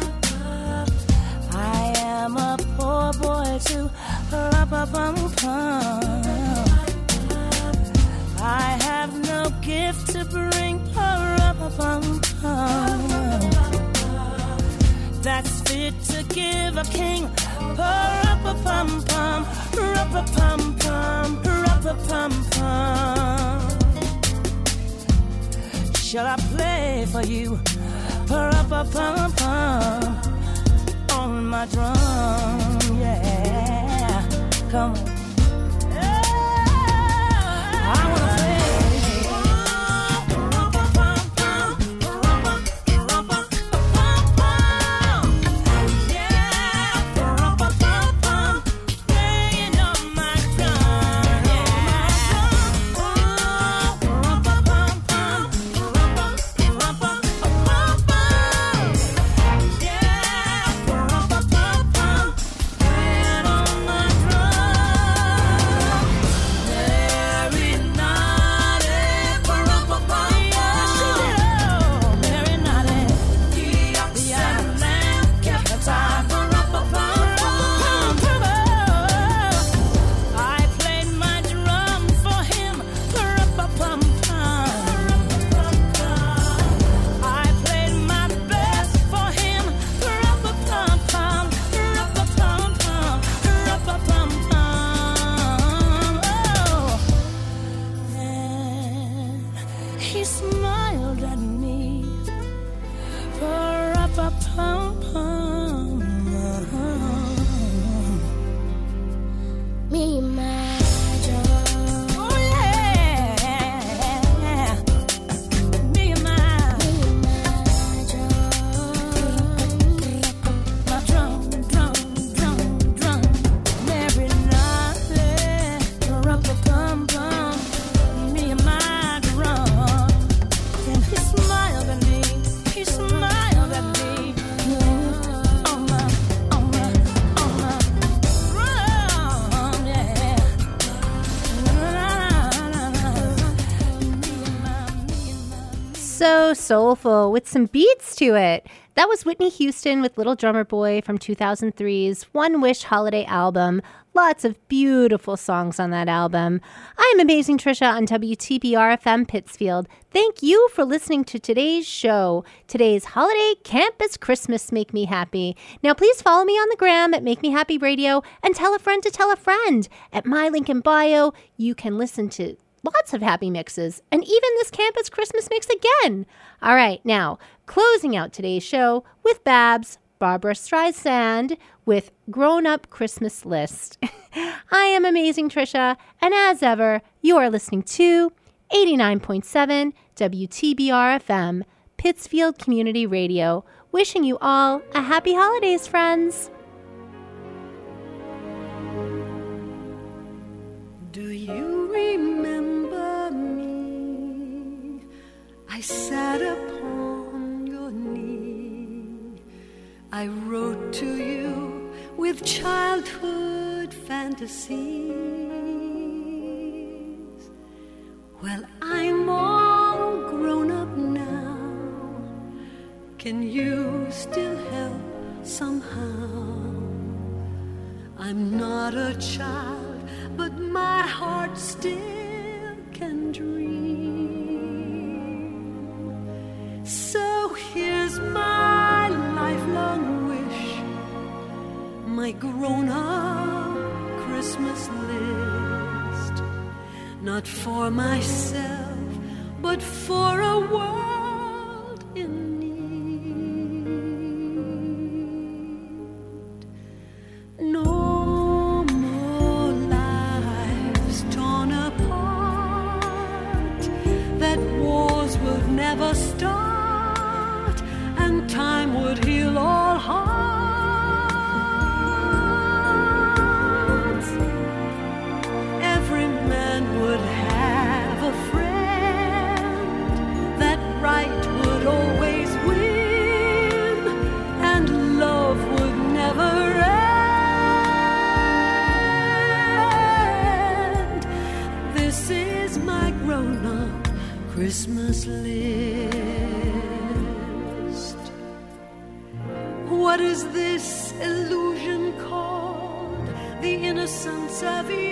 [SPEAKER 10] I am a poor boy too, pa-rum-pa-pum-pum. I have no gift to bring, pa-rum-pa-pum-pum. That's fit to give a king, pa-rum-pa-pum-pum, rum-pa-pum-pum, rum-pa-pum-pum. Shall I play for you, pa-rum-pa-pum-pum, on my drum, yeah, come on. I wanna play. He smiled at me, pa-ra-pa-pum-pum.
[SPEAKER 6] Me, my drum.
[SPEAKER 10] Oh yeah, me and my drum, drum, drum, drum. Every night, pa-ra-pa-pum-pum. Me and my drum. And he smiled at me. He smiled at me. On my drum, yeah.
[SPEAKER 1] So soulful with some beats to it. That was Whitney Houston with Little Drummer Boy from 2003's One Wish holiday album. Lots of beautiful songs on that album. I'm Amazing Trisha on WTBR FM Pittsfield. Thank you for listening to today's show. Today's holiday campus Christmas Make Me Happy. Now please follow me on the gram at Make Me Happy Radio and tell a friend to tell a friend. At my link in bio, you can listen to lots of happy mixes, and even this campus Christmas mix again. All right, now, closing out today's show with Babs, Barbara Streisand with Grown Up Christmas List. I am Amazing Trisha, and as ever, you are listening to 89.7 WTBR FM, Pittsfield Community Radio, wishing you all a happy holidays, friends.
[SPEAKER 10] Do you remember me? I sat upon your knee. I wrote to you with childhood fantasies. Well, I'm all grown up now. Can you still help somehow? I'm not a child, but my heart still can dream. So here's my lifelong wish, my grown-up Christmas list. Not for myself, but for a world in need. No never start, and time would heal all hearts. Every man would have a friend, that right would always win, and love would never end. This is my grown-up Christmas list. What is this illusion called? The innocence of